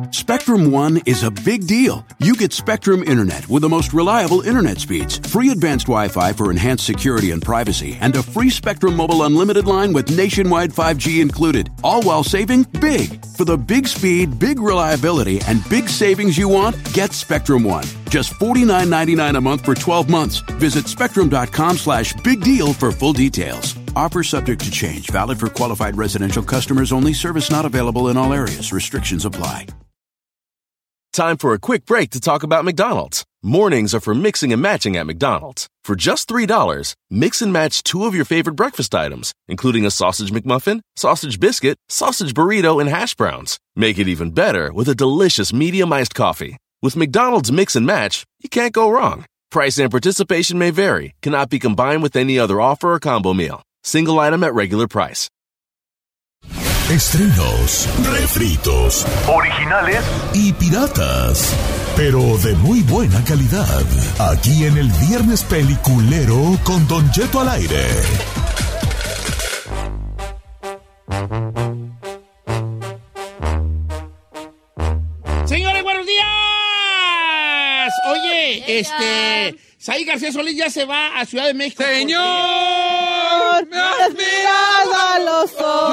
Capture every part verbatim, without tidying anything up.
Spectrum One is a big deal. You get Spectrum Internet with the most reliable internet speeds, free advanced Wi-Fi for enhanced security and privacy, and a free Spectrum Mobile Unlimited line with nationwide five G included, all while saving big. For the big speed, big reliability, and big savings you want, get Spectrum One. Just forty-nine ninety-nine a month for twelve months. Visit spectrum.com slash big deal for full details. Offer subject to change. Valid for qualified residential customers only. Service not available in all areas. Restrictions apply. Time for a quick break to talk about McDonald's. Mornings are for mixing and matching at McDonald's. For just three dollars, mix and match two of your favorite breakfast items, including a sausage McMuffin, sausage biscuit, sausage burrito, and hash browns. Make it even better with a delicious medium iced coffee. With McDonald's Mix and Match, you can't go wrong. Price and participation may vary. Cannot be combined with any other offer or combo meal. Single item at regular price. Estrenos, refritos, originales y piratas, pero de muy buena calidad. Aquí en el Viernes Peliculero con Don Cheto al aire. Señores, buenos días. Oye, este... Saí García Solís ya se va a Ciudad de México. ¡Señor! ¡Me has mirado a los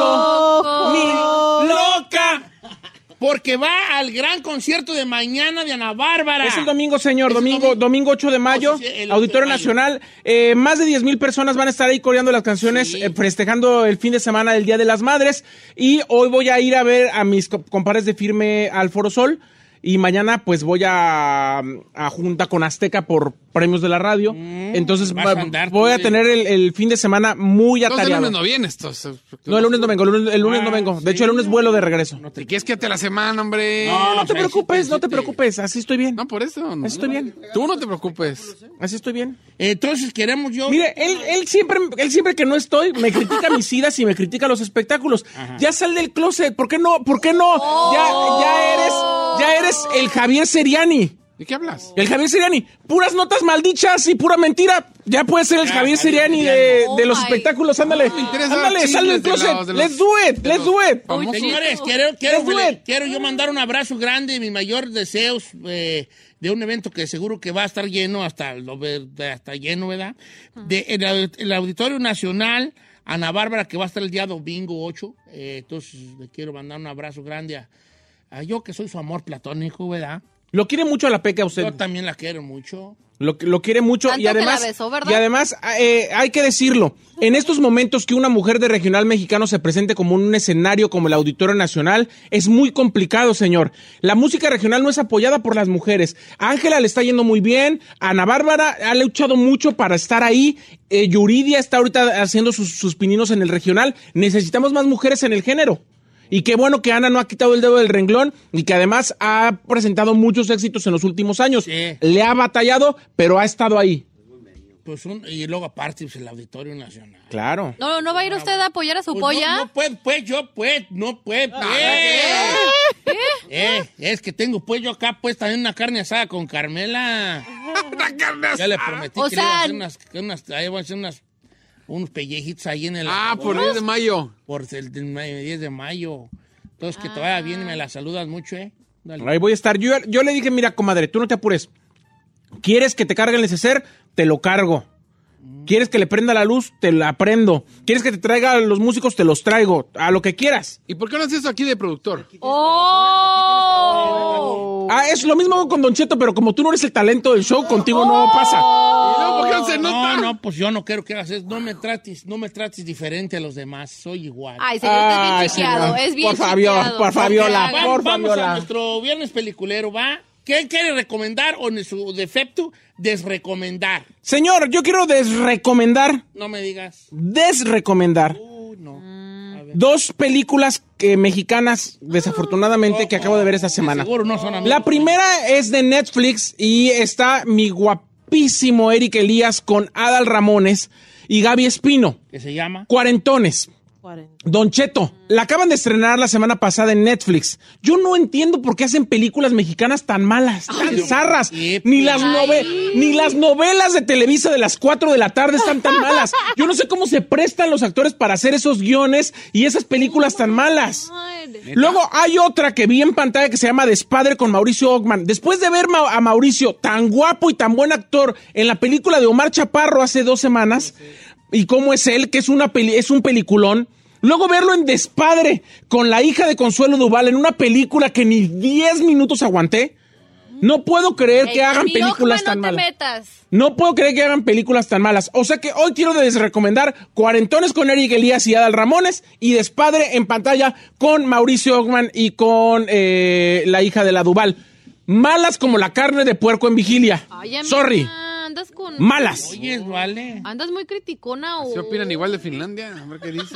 ojos! ¡Mi loca! Porque va al gran concierto de mañana de Ana Bárbara. Es el domingo, señor. Es Domingo, domingo. domingo ocho de mayo, Oh, sí, sí, el Auditorio ocho de mayo. Nacional. Eh, más de diez mil personas van a estar ahí coreando las canciones, Sí. eh, festejando el fin de semana del Día de las Madres. Y hoy voy a ir a ver a mis co- compadres de firme al Foro Sol. Y mañana, pues, voy a, a junta con Azteca por premios de la radio. Mm, Entonces, vas va- a andar voy tú a de- tener el, el fin de semana muy Entonces el atareado. lunes no vienes. Entonces, No, el lunes no vengo. El lunes, el lunes Ah, no vengo. sí. De hecho, el lunes vuelo de regreso. No te, ¿Y qué es que te la semana, hombre? No, No te sí, preocupes, sí, no te sí, preocupes. Así estoy bien. No, por eso. No. Así estoy bien. Tú no te preocupes. Así estoy bien. Entonces queremos yo... Mire, él, él siempre, él siempre que no estoy, me critica mis idas y me critica los espectáculos. Ya sal del closet, ¿por qué no? ¿Por qué no? Ya, ya eres, ya eres el Javier Seriani. ¿De qué hablas? El Javier Seriani. Puras notas maldichas y pura mentira. Ya puedes ser el Ya, Javier Javier Seriani Seriani. de, Oh de los my. espectáculos. Ándale. me interesa Ándale, sal del chismes de closet. los- de Let's los- do it, de let's los do it. famosos. Señores, quiero, quiero, Let's do it. quiero yo mandar un abrazo grande y mis mayores deseos eh, de un evento que seguro que va a estar lleno, hasta, lo, ve- hasta lleno, ¿verdad? De, el, aud- el Auditorio Nacional, Ana Bárbara, que va a estar el día domingo ocho. Eh, entonces, le quiero mandar un abrazo grande a, a yo, que soy su amor platónico, ¿verdad? Lo quiere mucho a la Peca usted. Yo también la quiero mucho. Lo, lo quiere mucho Tanto y además, que la besó, ¿verdad? y además eh, hay que decirlo, en estos momentos que una mujer de regional mexicano se presente como en un escenario como el Auditorio Nacional es muy complicado, señor. La música regional no es apoyada por las mujeres. A Ángela le está yendo muy bien, Ana Bárbara ha luchado mucho para estar ahí, eh, Yuridia está ahorita haciendo sus, sus pininos en el regional. Necesitamos más mujeres en el género. Y qué bueno que Ana no ha quitado el dedo del renglón y que además ha presentado muchos éxitos en los últimos años. Sí. Le ha batallado, pero ha estado ahí. Pues un, y luego aparte, pues, el Auditorio Nacional. Claro. No, ¿no va a ir usted a apoyar a su Pues polla? No, no puedo, pues, yo, pues, no puedo, pues. Eh, es que tengo, pues, yo acá, pues, también una carne asada con Carmela. Una carne Ya le prometí O que le iba a sea- hacer unas, que unas, ahí voy a hacer unas, unos pellejitos ahí en el... Ah, por el diez de mayo. Por el del diez de mayo. Entonces, que te vaya bien y me la saludas mucho, ¿eh? Dale. Ahí voy a estar. Yo, yo le dije, mira, comadre, tú no te apures. ¿Quieres que te cargue el neceser? Te lo cargo. ¿Quieres que le prenda la luz? Te la prendo. ¿Quieres que te traiga a los músicos? Te los traigo. A lo que quieras. ¿Y por qué no haces eso aquí de productor? ¡Oh! Ah, es lo mismo con Don Cheto, pero como tú no eres el talento del show, contigo no pasa. ¿Y no, por qué no se No, nota? no, pues yo no quiero que hagas eso. No me trates, no me trates diferente a los demás. Soy igual. Ay, señor, usted es bien Ay, chiqueado. señor. Es bien Por Fabiola, chiqueado. por Fabiola, Ok, hagan- por Vamos Fabiola. a nuestro viernes peliculero, ¿va? ¿Qué quiere recomendar o en su defecto desrecomendar? Señor, yo quiero desrecomendar, No me digas. desrecomendar Uh, no. A ver. dos películas que, mexicanas, desafortunadamente, que acabo de ver esta semana. Seguro no son amigos. La primera es de Netflix y está mi guapísimo Eric Elías con Adal Ramones y Gaby Espino. ¿Qué se llama? Cuarentones. Don Cheto, la acaban de estrenar la semana pasada en Netflix. Yo no entiendo por qué hacen películas mexicanas tan malas, tan Ay, zarras. qué Ni las, nove- ni las novelas de Televisa de las cuatro de la tarde están tan malas. Yo no sé cómo se prestan los actores para hacer esos guiones y esas películas tan malas. Luego hay otra que vi en pantalla que se llama Despadre con Mauricio Ockman. Después de ver ma- a Mauricio tan guapo y tan buen actor en la película de Omar Chaparro hace dos semanas, y cómo es él, que es, una peli- es un peliculón, luego verlo en Despadre con la hija de Consuelo Duval en una película que ni diez minutos aguanté. No puedo creer que Ey, hagan mi películas Ockman, tan no te malas. metas. No puedo creer que hagan películas tan malas. O sea que hoy quiero desrecomendar Cuarentones con Eric Elías y Adal Ramones y Despadre en pantalla con Mauricio Ockman y con eh, la hija de la Duval. Malas como la carne de puerco en vigilia. Ay, amiga, Sorry. Andas con... Malas. Oye, vale. Andas muy criticona o... ¿Se opinan igual de Finlandia? A ver qué dicen.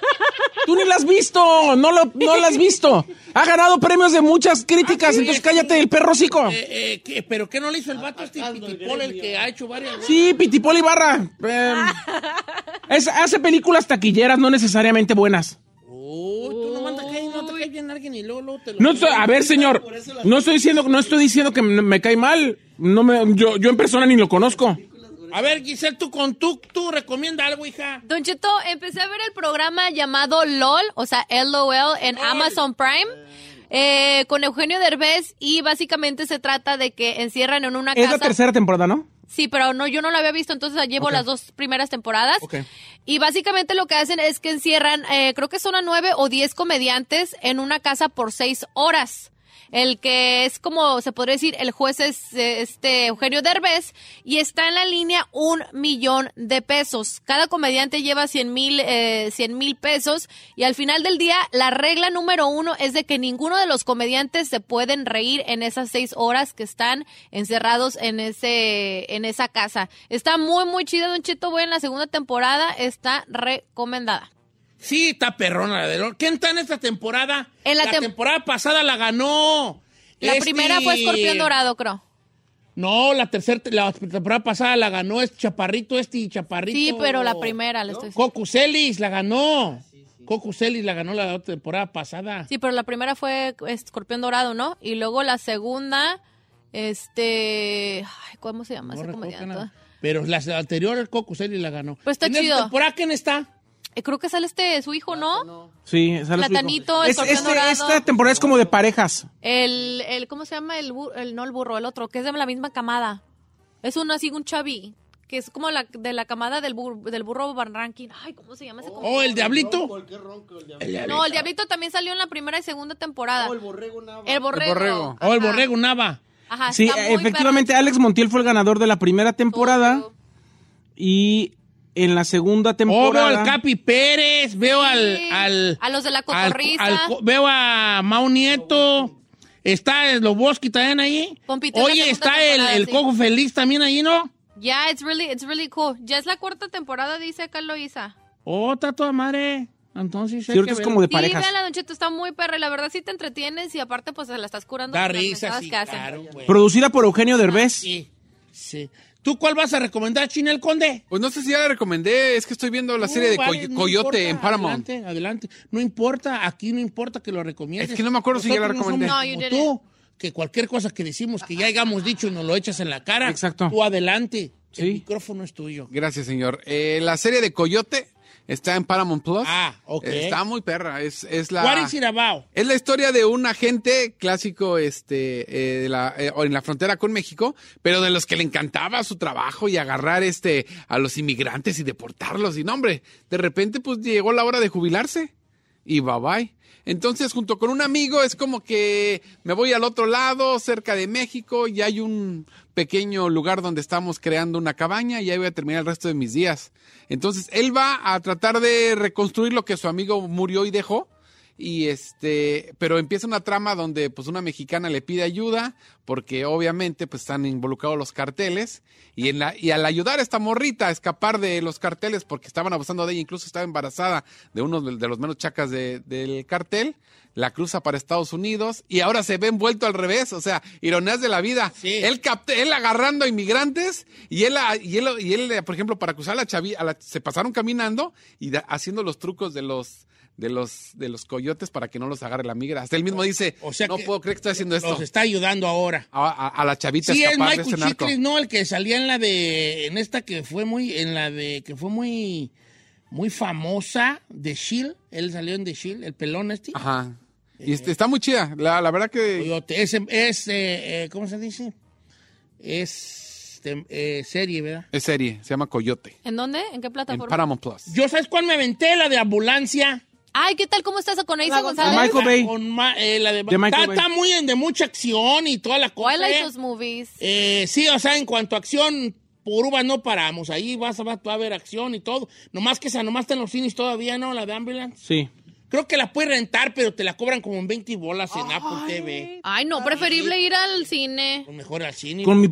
Tú ni la has visto. No, lo, no la has visto. Ha ganado premios de muchas críticas. Entonces cállate el perro hocico. Eh, eh, ¿qué- ¿Pero qué no le hizo el vato este Pitipol, el que ha hecho varias? Sí, Pitipol Ibarra. Eh, es- hace películas taquilleras, no necesariamente buenas. Uy, tú no mandas que no te cae bien alguien y luego, luego te lo... No estoy, a ver, señor, no estoy diciendo, no estoy diciendo que me, me cae mal. No me, yo, yo en persona ni lo conozco. A ver, Giselle, tú con tú, tú recomienda algo, hija. Don Cheto, empecé a ver el programa llamado LOL, o sea, L O L, en Amazon Prime, eh, con Eugenio Derbez, y básicamente se trata de que encierran en una Es casa... la tercera temporada, ¿no? Sí, pero no, yo no la había visto, entonces llevo Ok. las dos primeras temporadas. Ok. Y básicamente lo que hacen es que encierran, eh, creo que son a nueve o diez comediantes en una casa por seis horas. El que es como, se podría decir, el juez es eh, este Eugenio Derbez, y está en la línea un millón de pesos. Cada comediante lleva cien mil eh, cien mil pesos, y al final del día la regla número uno es de que ninguno de los comediantes se pueden reír en esas seis horas que están encerrados en ese en esa casa. Está muy, muy chida, Don Cheto. Voy en la segunda temporada, está recomendada. Sí, está perrona la de LOL. ¿Quién está en esta temporada? En la la tem- temporada pasada la ganó. La Este- primera fue Escorpión Dorado, creo. No, la tercera, la temporada pasada la ganó este Chaparrito, este Chaparrito. Sí, pero la primera la estoy diciendo. Cocu Celis la ganó. Cocu Celis la ganó la temporada pasada. Sí, pero la primera fue Escorpión Dorado, ¿no? Y luego la segunda, este... Ay, ¿cómo se llama No ese recuerdo comediante? nada. Pero la anterior, el Cocu Celis la ganó. Pues está ¿En esta chido. temporada quién está? Eh, creo que sale este, su hijo, ¿no? Sí, sale su hijo. Platanito, Es- Escorpión este- Dorado. Esta temporada es como de parejas. El, el, ¿cómo se llama? El, bur- el, no el burro, el otro, que es de la misma camada. Es uno así, un chavi, que es como la, de la camada del, bur- del burro Van Ranking. Ay, ¿cómo se llama ese comediante? ¿O el Diablito? No, el Diablito también salió en la primera y segunda temporada. el borrego Nava. El borrego. El borrego. ¿O el Ajá. Borrego Nava? Ajá, Sí, está muy efectivamente, perro. Alex Montiel fue el ganador de la primera temporada. Y en la segunda Oh, veo temporada... al Capi Pérez, veo al, Sí, al... a los de la al- Cotorrisa. al co- veo a Mau Nieto. Está Sloboski también ahí. Compitió en la Oye, segunda está el, temporada, el sí. Coco Feliz también ahí, ¿no? Ya, it's really, it's really cool. Ya es la cuarta temporada, dice Carlos Isa. Oh, está toda madre. Entonces, Sí, hay ahorita que es como de Sí, parejas. véanla, Don Cheto, está muy perra y la verdad sí te entretienes y aparte pues se la estás curando Da con las risa, mensadas sí, que hacen. claro, güey. Producida por Eugenio Derbez. Sí, sí. ¿Tú cuál vas a recomendar, Chinel Conde? Pues no sé si ya la recomendé, es que estoy viendo la serie de No, vale, Coy- no Coyote importa, en Paramount. Adelante, adelante. No importa, aquí no importa que lo recomiendes. Es que no me acuerdo si ya la Nosotros recomendé. somos No, you como didn't. tú, que cualquier cosa que decimos que ya hayamos dicho y nos lo echas en la cara. Exacto. Tú adelante. El Sí. micrófono es tuyo. Gracias, señor. Eh, la serie de Coyote está en Paramount Plus. Ah, ok. Eh, Está muy perra. Es, es la... What is it about? Es la historia de un agente clásico este, eh, de la, eh, en la frontera con México, pero de los que le encantaba su trabajo y agarrar este, a los inmigrantes y deportarlos. Y no, hombre, de repente pues llegó la hora de jubilarse y bye bye. Entonces, junto con un amigo, es como que me voy al otro lado, cerca de México, y hay un pequeño lugar donde estamos creando una cabaña y ahí voy a terminar el resto de mis días. Entonces, él va a tratar de reconstruir lo que su amigo murió y dejó. y este, pero empieza una trama donde pues una mexicana le pide ayuda porque obviamente pues están involucrados los carteles y en la y al ayudar a esta morrita a escapar de los carteles porque estaban abusando de ella, incluso estaba embarazada de uno de, de los menos chacas de, del cartel, la cruza para Estados Unidos y ahora se ve envuelto al revés, o sea, ironías de la vida. Sí. Él capte, él agarrando a inmigrantes y él, y él, y él, por ejemplo, para cruzar la chavi, a la, se pasaron caminando y da, haciendo los trucos de los de los de los coyotes para que no los agarre la migra. Hasta él mismo dice, O sea no que puedo creer que estoy haciendo esto. Los está ayudando ahora. A, a, a la chavita Sí, es escapar de Michael ese narco. Chiklis, ¿no? El que salía en la de... En esta que fue muy... En la de... Que fue muy... Muy famosa, de Shield. Él salió en The Shield, el pelón este. Ajá. Y este, está muy chida. La, la verdad que... Coyote. Es, es eh, eh, ¿cómo se dice? Es de, eh, serie, ¿verdad? Es serie, se llama Coyote. ¿En dónde? ¿En qué En plataforma? Paramount Plus. Yo, ¿sabes cuál me aventé? La de Ambulancia. Ay, ¿qué tal? ¿Cómo estás con Isa Con González? Michael Bay. Con ma- eh, la de, De Michael está, Bay. está muy en- de mucha acción y toda la cosa. Twilight ¿eh? those movies. Eh, sí, o sea, en cuanto a acción, por uvas no paramos. Ahí vas a, vas a ver acción y todo. Nomás que esa, nomás está en los cines todavía, ¿no? La de Ambulance. Sí. Creo que la puedes rentar, pero te la cobran como en veinte bolas en Apple T V. Ay, no, preferible ir al cine. O mejor al cine. Con mi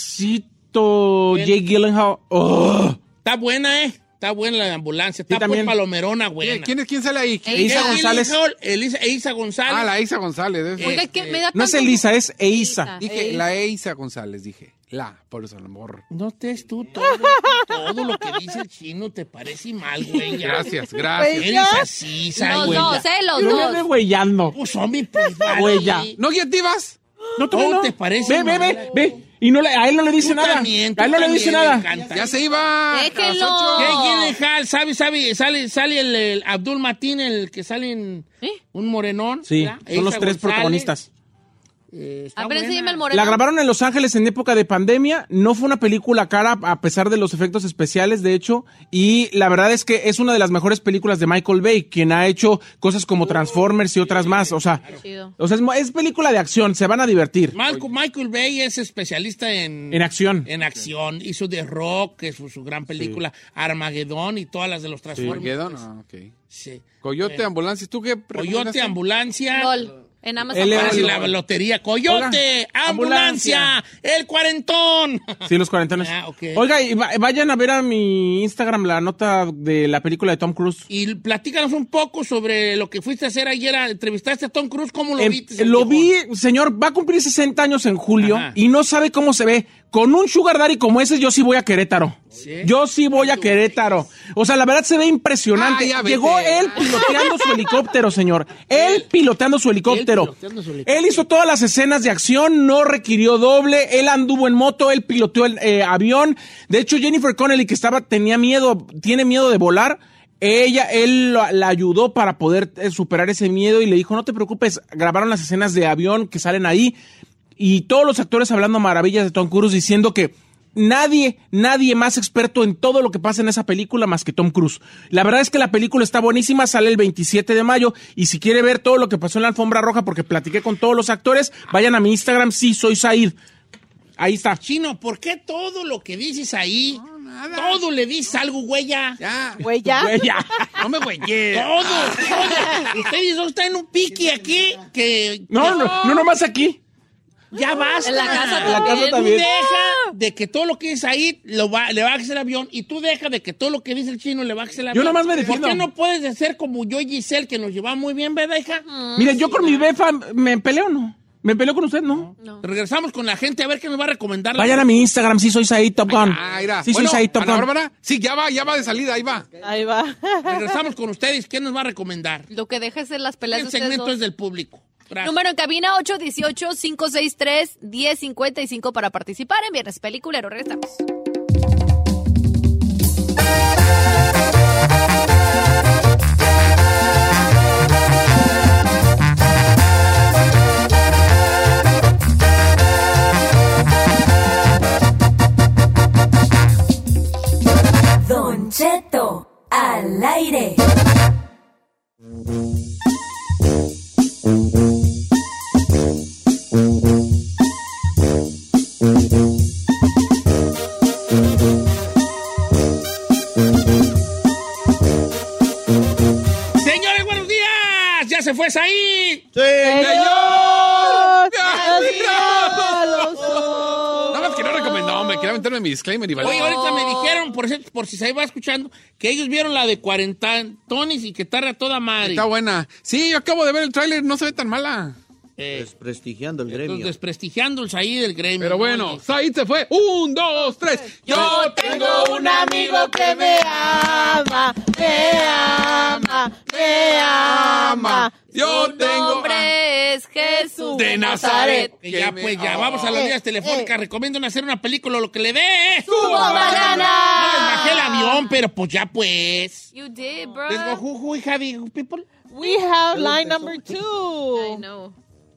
papacito, Bien. Jake Gyllenhaal. Oh. Está buena, ¿eh? Está buena la de Ambulancia. Está pues también. palomerona, buena. ¿Quién, quién, es- quién sale ahí? ¿Quién? Ey, Isa Jake González. Gyllenhaal, Elisa, Elisa González. Ah, la Isa González. es- Oiga, que me da No es tanto- Elisa, es Eiza. Dije, la Isa González, dije. La, por eso, el amor. No estés tú todo, todo lo que dice el chino te parece mal, güey. ya. Gracias, gracias. Eres así, sa, Los güey. dos, ¿eh? Los No me ande dos. güeyando. Pues, hombre, pues, vale. Güey, ya. ¿No guiativas? No, tú ¿Cómo no. te parece Ve, ve, mal? ve, ve. Y no le, a él no le dice Tú nada. también, tú a él no le dice también, me nada. encanta. Ya se iba. Déjenlo. a las ocho. Jake Gyllenhaal, ¿sabe, sabe? Sale, sale el, el Abdul Mateen, el que sale en ¿Eh? un morenón. Sí, ¿verdad? son los Elsa tres González. protagonistas. Eh, está A ver, buena. enséñame el moreno. La grabaron en Los Ángeles en época de pandemia. No fue una película cara a pesar de los efectos especiales, de hecho. Y la verdad es que es una de las mejores películas de Michael Bay, quien ha hecho cosas como Transformers y otras más. O sea, Chido. o sea es, mo- es película de acción, se van a divertir. Michael, Michael Bay es especialista en... En acción. En acción. Hizo The Rock, que es su, su gran película, Armageddon y todas las de los Transformers. Armageddon, ah, ok. Sí. Coyote, ambulancia. ¿Tú qué Coyote, recomendaste? ambulancia. LOL. En Amazon. L- Prime. Parece la lotería. Coyote, Oiga, ambulancia, ambulancia. el cuarentón. Sí, los cuarentones. Ah, ok. Oiga, y va- vayan a ver a mi Instagram la nota de la película de Tom Cruise. Y platícanos un poco sobre lo que fuiste a hacer ayer. Entrevistaste a Tom Cruise. ¿Cómo lo Em, viste? lo viejón? vi, señor, va a cumplir sesenta años en julio Ajá. y no sabe cómo se ve. Con un sugar daddy como ese, yo sí voy a Querétaro. ¿Sí? Yo sí voy a Querétaro. O sea, la verdad se ve impresionante. Ah, ya vete. Llegó él piloteando su helicóptero, señor. Él piloteando su helicóptero. Él piloteando su helicóptero. Él hizo todas las escenas de acción, no requirió doble. Él anduvo en moto, él piloteó el eh, avión. De hecho, Jennifer Connelly, que estaba, tenía miedo, tiene miedo de volar. Ella, él la, la ayudó para poder eh, superar ese miedo y le dijo, no te preocupes, grabaron las escenas de avión que salen ahí y todos los actores hablando maravillas de Tom Cruise diciendo que nadie, nadie más experto en todo lo que pasa en esa película más que Tom Cruise. La verdad es que la película está buenísima, sale el veintisiete de mayo y si quiere ver todo lo que pasó en la alfombra roja porque platiqué con todos los actores, vayan a mi Instagram, sí, soy Said. Ahí está. Chino, ¿por qué todo lo que dices ahí, todo le dices algo, güey, ya? Ya. Güey, ya. Güey, ya. No me güeyé. Todo, todo. Ustedes dos están en un pique aquí que... No, no, no nomás aquí. Ya basta. En la casa En la casa Tú también. deja de que todo lo que dice ahí lo va, le va a hacer el avión y tú deja de que todo lo que dice el chino le va a hacer el avión. nomás me ¿Por defiendo. qué no puedes hacer como yo y Giselle, que nos llevaba muy bien, verdad, hija? Mire, yo con mi befa me peleo, ¿no? ¿Me peleo con usted, no? Regresamos con la gente a ver qué nos va a recomendar. Vayan a mi Instagram, sí soy Said Top Gun. Ah, mira. Sí, Bueno, soy Said Top Ana Gun. Bárbara, sí, ya va, ya va de salida, ahí va. Ahí va. Regresamos con ustedes. ¿Qué nos va a recomendar? Lo que dejes en las peleas El de ustedes segmento dos. es del público. Gracias. Número en cabina ocho uno ocho, cinco seis tres, uno cero cinco cinco para participar en Viernes Peliculero. Regresamos. Don Cheto, al aire. quería meterme mi disclaimer y vale. Oye, ahorita me dijeron, por, si- por si se iba escuchando, que ellos vieron la de cuarenta Tonis y que tarda toda madre. Está buena. Sí, yo acabo de ver el tráiler, no se ve tan mala. Eh, Desprestigiando el entonces, gremio. desprestigiándolos ahí del gremio. Pero ¿no? bueno, Said se fue. Un, dos, tres. Yo tengo un amigo que me ama, me ama, me ama. Yo Su tengo... nombre es Jesús de Nazaret. Que ya, pues, ya, vamos a las líneas telefónicas. Recomiendan hacer una película, lo que le dé. ¡Su gana! No les bajé el avión, pero pues ya, pues. You did, bro. Let's go. Who, who we have, people? We have line number two. I know.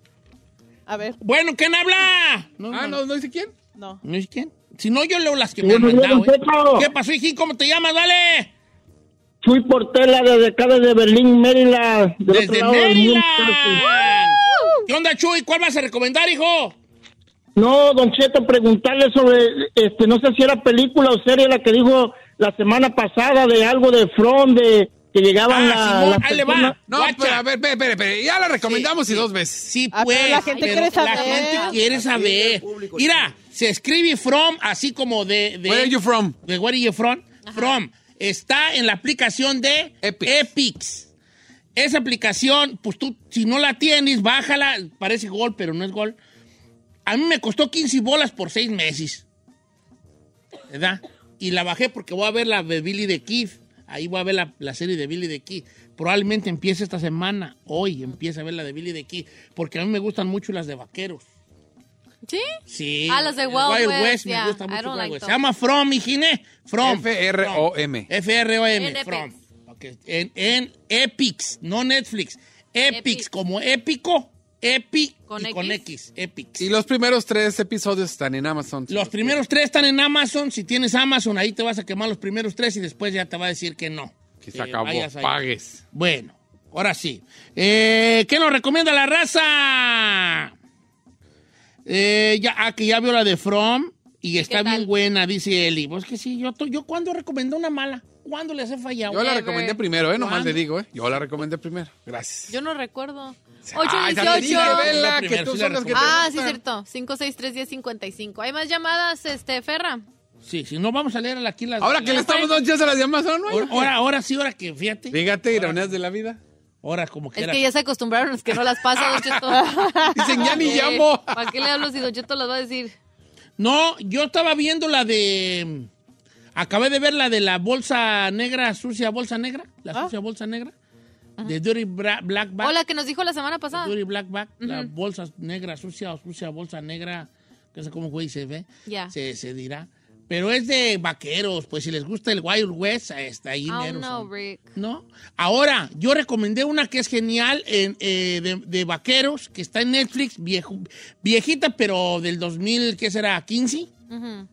A ver, Bueno, ¿quién habla? No, Ah, no, ¿no dice quién? no. ¿No es quién? Si no, yo leo las que me han mandado. ¿eh? Cheto. ¿Qué pasó, hijín? ¿Cómo te llamas? Dale. Fui por tela desde acá, desde Berlín, Maryland. Del Desde otro lado del mundo. Maryland. ¿Qué onda, Chuy? ¿Cuál vas a recomendar, hijo? No, Don Cheto, preguntarle sobre, este, no sé si era película o serie la que dijo la semana pasada de algo de From, de que llegaban la, Ah, Simón, las ahí le va. personas. No, Guacha. pero a ver, espere, espere, espere. Ya la recomendamos Sí, y sí. dos veces. Sí, Ah, pues. pero la gente quiere La saber. gente quiere saber. Mira, se escribe From, así como de... de Where are you from? De Where are you from? From. Está en la aplicación de Epix. Epix. Esa aplicación, pues tú, si no la tienes, bájala. Parece gol, pero no es gol. A mí me costó quince bolas por seis meses. ¿Verdad? Y la bajé porque voy a ver la de Billy the Kid. Ahí voy a ver la, la serie de Billy the Kid. Probablemente empiece esta semana. Hoy empieza a ver la de Billy the Kid. Porque a mí me gustan mucho las de vaqueros. ¿Sí? Sí. Ah, las de el Wild West, me yeah. gusta I mucho. don't Wild like West. Se those. llama From, hijine. From. F R O M. F R O M. En Epix. From. Okay. En, en Epix, no Netflix. Epix, Epix. como épico, Epi ¿Con y con X? X. Epix. Y los primeros tres episodios están en Amazon. Los primeros tres están en Amazon. Si tienes Amazon, ahí te vas a quemar los primeros tres y después ya te va a decir que no. Que se Que acabó. vayas ahí. Pagues. Bueno, ahora sí. Eh, ¿Qué nos recomienda la raza? Eh, ya, ah, que ya vio la de From y está qué tal? bien buena, dice Eli. Pues que sí, yo, to- yo ¿cuándo recomendé una mala? ¿Cuándo les he fallado? Yo la Never. recomendé primero, ¿eh? Nomás ¿Cuándo? le digo, ¿eh? Yo la recomendé primero. Gracias. Yo no recuerdo. Ay, ocho ya te dije, dieciocho. Vela, La que primera, tú sí son la las que te Ah, sí, gustan. cierto. cinco seis tres diez cincuenta y cinco. ¿Hay más llamadas, este, Ferra? Sí, si no, vamos a leer aquí las... Ahora que le estamos dando chance a las de Amazon, ¿no? Ahora, ahora, ahora sí, ahora que fíjate. Fíjate, ironías de la vida. Ahora como que Es era- que ya se acostumbraron los que no las pasa, Don Cheto. Dicen, ya ni llamo. ¿Para qué le hablo si Don Cheto las va a decir? No, yo estaba viendo la de... Acabé de ver la de la bolsa negra, sucia bolsa negra. La Ah. sucia bolsa negra. De Dirty Bra- Black Bag. O la que nos dijo la semana pasada. Dirty Black Bag. La bolsa negra, sucia o sucia bolsa negra. No sé cómo güey se ve. Ya. Se, se dirá. Pero es de vaqueros. Pues si les gusta el Wild West, está ahí Oh, meros no, son. Rick. ¿No? Ahora, yo recomendé una que es genial en, eh, de, de vaqueros, que está en Netflix, viejo, viejita, pero del dos mil, ¿qué será? ¿quince? Ujú.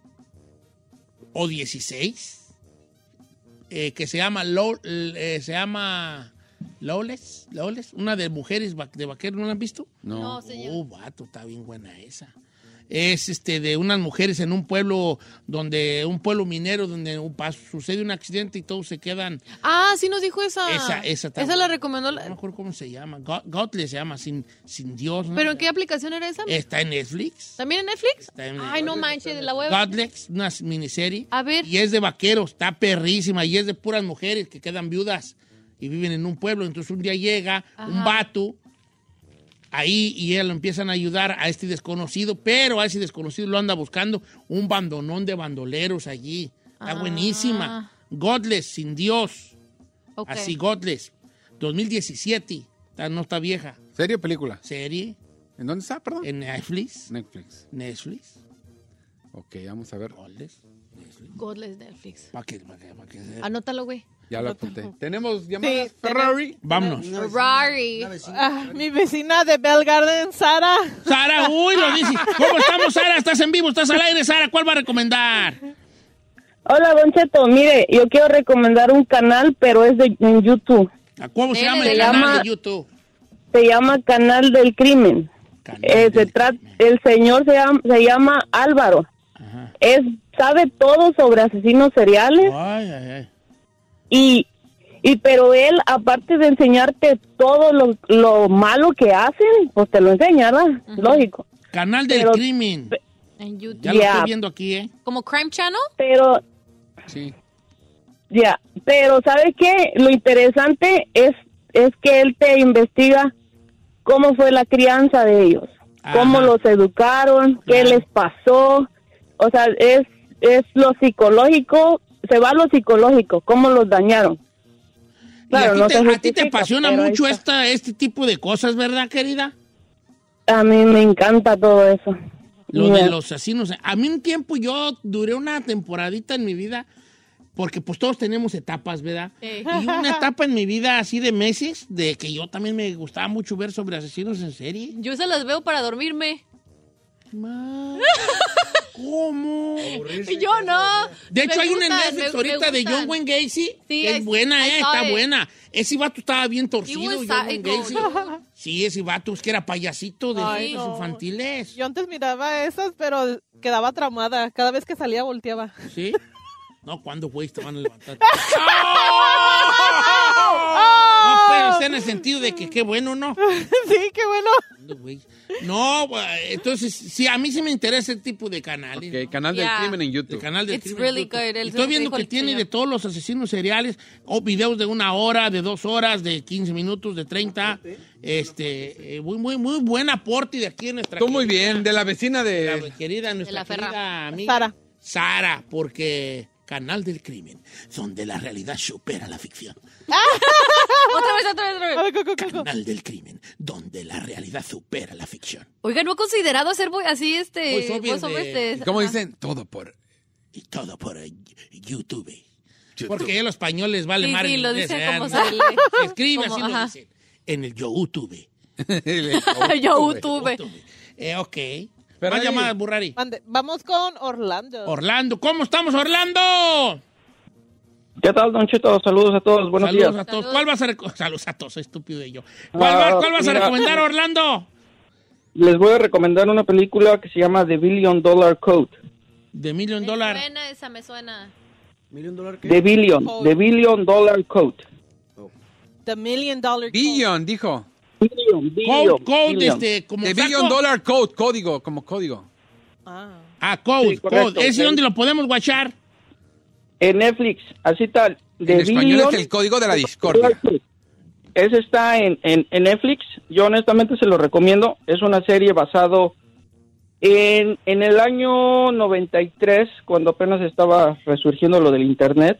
¿O dieciséis? Eh, que se llama, Low, eh, se llama Lawless, Lawless, una de mujeres va- de vaqueros, ¿no la han visto? No, señor. Oh, vato, está bien buena esa. Es este de unas mujeres en un pueblo donde, un pueblo minero donde un, pas- sucede un accidente y todos se quedan. Ah, sí nos dijo esa. Esa, esa está Esa buena. la recomendó. No me acuerdo cómo se llama. God- Godless se llama, sin, sin Dios. ¿no? ¿Pero en qué aplicación era esa? Está en Netflix. ¿También en Netflix? Está en- Ay, no manches, la web. Godless, una miniserie. A ver. Y es de vaqueros, está perrísima. Y es de puras mujeres que quedan viudas y viven en un pueblo. Entonces un día llega un Ajá. vato ahí y ellas lo empiezan a ayudar a este desconocido, pero a ese desconocido lo anda buscando un bandonón de bandoleros allí. Está Ah. buenísima. Godless, sin Dios. Ok. Así, Godless. dos mil diecisiete. Está- no está vieja. ¿Serio o película? Serie ¿En dónde está, perdón? en Netflix. Netflix. Netflix. Ok, vamos a ver. Godless. Netflix. Godless Netflix. ¿Para qué? ¿Para qué? ¿Para qué? Anótalo, güey. Ya lo apunté. ¿Tenemos llamadas? Sí, Ferrari. Vámonos. Ferrari. Ah, mi vecina de Bell Garden, Sara. Sara, uy, lo dice. ¿Cómo estamos, Sara? ¿Estás en vivo? ¿Estás al aire, Sara? ¿Cuál va a recomendar? Hola, Don Cheto. Mire, yo quiero recomendar un canal, pero es de en YouTube. ¿A ¿Cómo se Se llama el llama- canal de YouTube? Se llama Canal del Crimen. Canal Eh, se del trata, Crimen. el señor se llama, se llama Álvaro. Ajá. Es sabe todo sobre asesinos seriales Ay, ay, ay. y y pero él, aparte de enseñarte todo lo, lo malo que hacen, pues te lo enseña, ¿verdad? Lógico. Canal del Pero- Crimen. En YouTube. Ya lo Yeah. estoy viendo aquí, ¿eh? ¿Como Crime Channel? Pero, Sí. ya, pero ¿sabes qué? Lo interesante es, es que él te investiga cómo fue la crianza de ellos, Ajá. cómo los educaron, qué Claro. les pasó. O sea, es, es lo psicológico, se va a lo psicológico, cómo los dañaron. Claro, y no a ti, se te, a ti te justifica, apasiona pero ahí mucho está. esta, este tipo de cosas, ¿verdad, querida? A mí me encanta todo eso. Lo de Yeah. los asesinos. A mí un tiempo yo duré una temporadita en mi vida, porque pues todos tenemos etapas, ¿verdad? Sí. Y una etapa en mi vida así de meses, de que yo también me gustaba mucho ver sobre asesinos en serie. Yo se las veo para dormirme. Ma, ¿Cómo? Yo no. De hecho, Me hay una en gustan, Netflix me- ahorita me de gustan. John Wayne Gacy, Sí, que es I- buena, I eh, saw está it. buena. Ese vato estaba bien torcido, He was John Wayne psycho. Gacy. Sí, ese vato es que era payasito de Ay, esos no. infantiles. Yo antes miraba esas, pero quedaba traumada. Cada vez que salía volteaba. ¿Sí? No, ¿cuándo, güey, te van a levantar? ¡Oh! No, pero está en el sentido de que qué bueno, ¿no? Sí, qué bueno. ¿Cuándo, güey? No, güey, entonces, sí, a mí sí me interesa ese tipo de canales. Ok, ¿no? Canal Yeah. del Crimen en YouTube. El canal del It's crimen really en YouTube. good. El- Y estoy viendo dijo que el tiene señor. de todos los asesinos seriales, o videos de una hora, de dos horas, de quince minutos, de treinta. Este, eh, muy, muy, muy buen aporte de aquí en nuestra Tú muy querida- bien, de la vecina la de... querida, nuestra la Ferra. querida amiga Sara. Sara, porque Canal del Crimen, donde la realidad supera la ficción. Otra vez, otra vez, otra A vez. ver, co- co- co- co. Canal del Crimen, donde la realidad supera la ficción. Oiga, no he considerado hacer voy- así este. Voiceovers voiceovers de- de- ¿Cómo ajá. dicen? Todo por... Y todo por eh, YouTube. Porque a los españoles vale Sí, más. sí, en lo inglés, dice ¿eh? como No, se lee. se escribe Como, así lo ajá. dicen. En el YouTube. Yo tuve. Eh, ok. Pero Más ahí- llamadas, Burrari. Mande- Vamos con Orlando. Orlando. ¿Cómo estamos, Orlando? ¿Qué tal, Don Cheto? Saludos a todos, buenos Saludos días. a todos. Saludos. ¿Cuál vas a rec- Saludos a todos, estúpido de yo. ¿Cuál, Ah, va- cuál vas a mira. recomendar, Orlando? Les voy a recomendar una película que se llama The Billion Dollar Code. De Million Me Dollar. suena esa, me suena. The Billion, The Billion Dollar Code. The Million Dollar Code. Billion, dijo. Billion, Code, billion, code, billion. este, como The saco. Billion Dollar Code, código, como código. Ah. Ah, code, Sí, correcto, code. ¿Ese ok. dónde lo podemos guachar? En Netflix, así tal. The En español Billion es el código de la discordia. Ese está en, en, en Netflix. Yo honestamente se lo recomiendo. Es una serie basado en, en el año noventa y tres, cuando apenas estaba resurgiendo lo del Internet.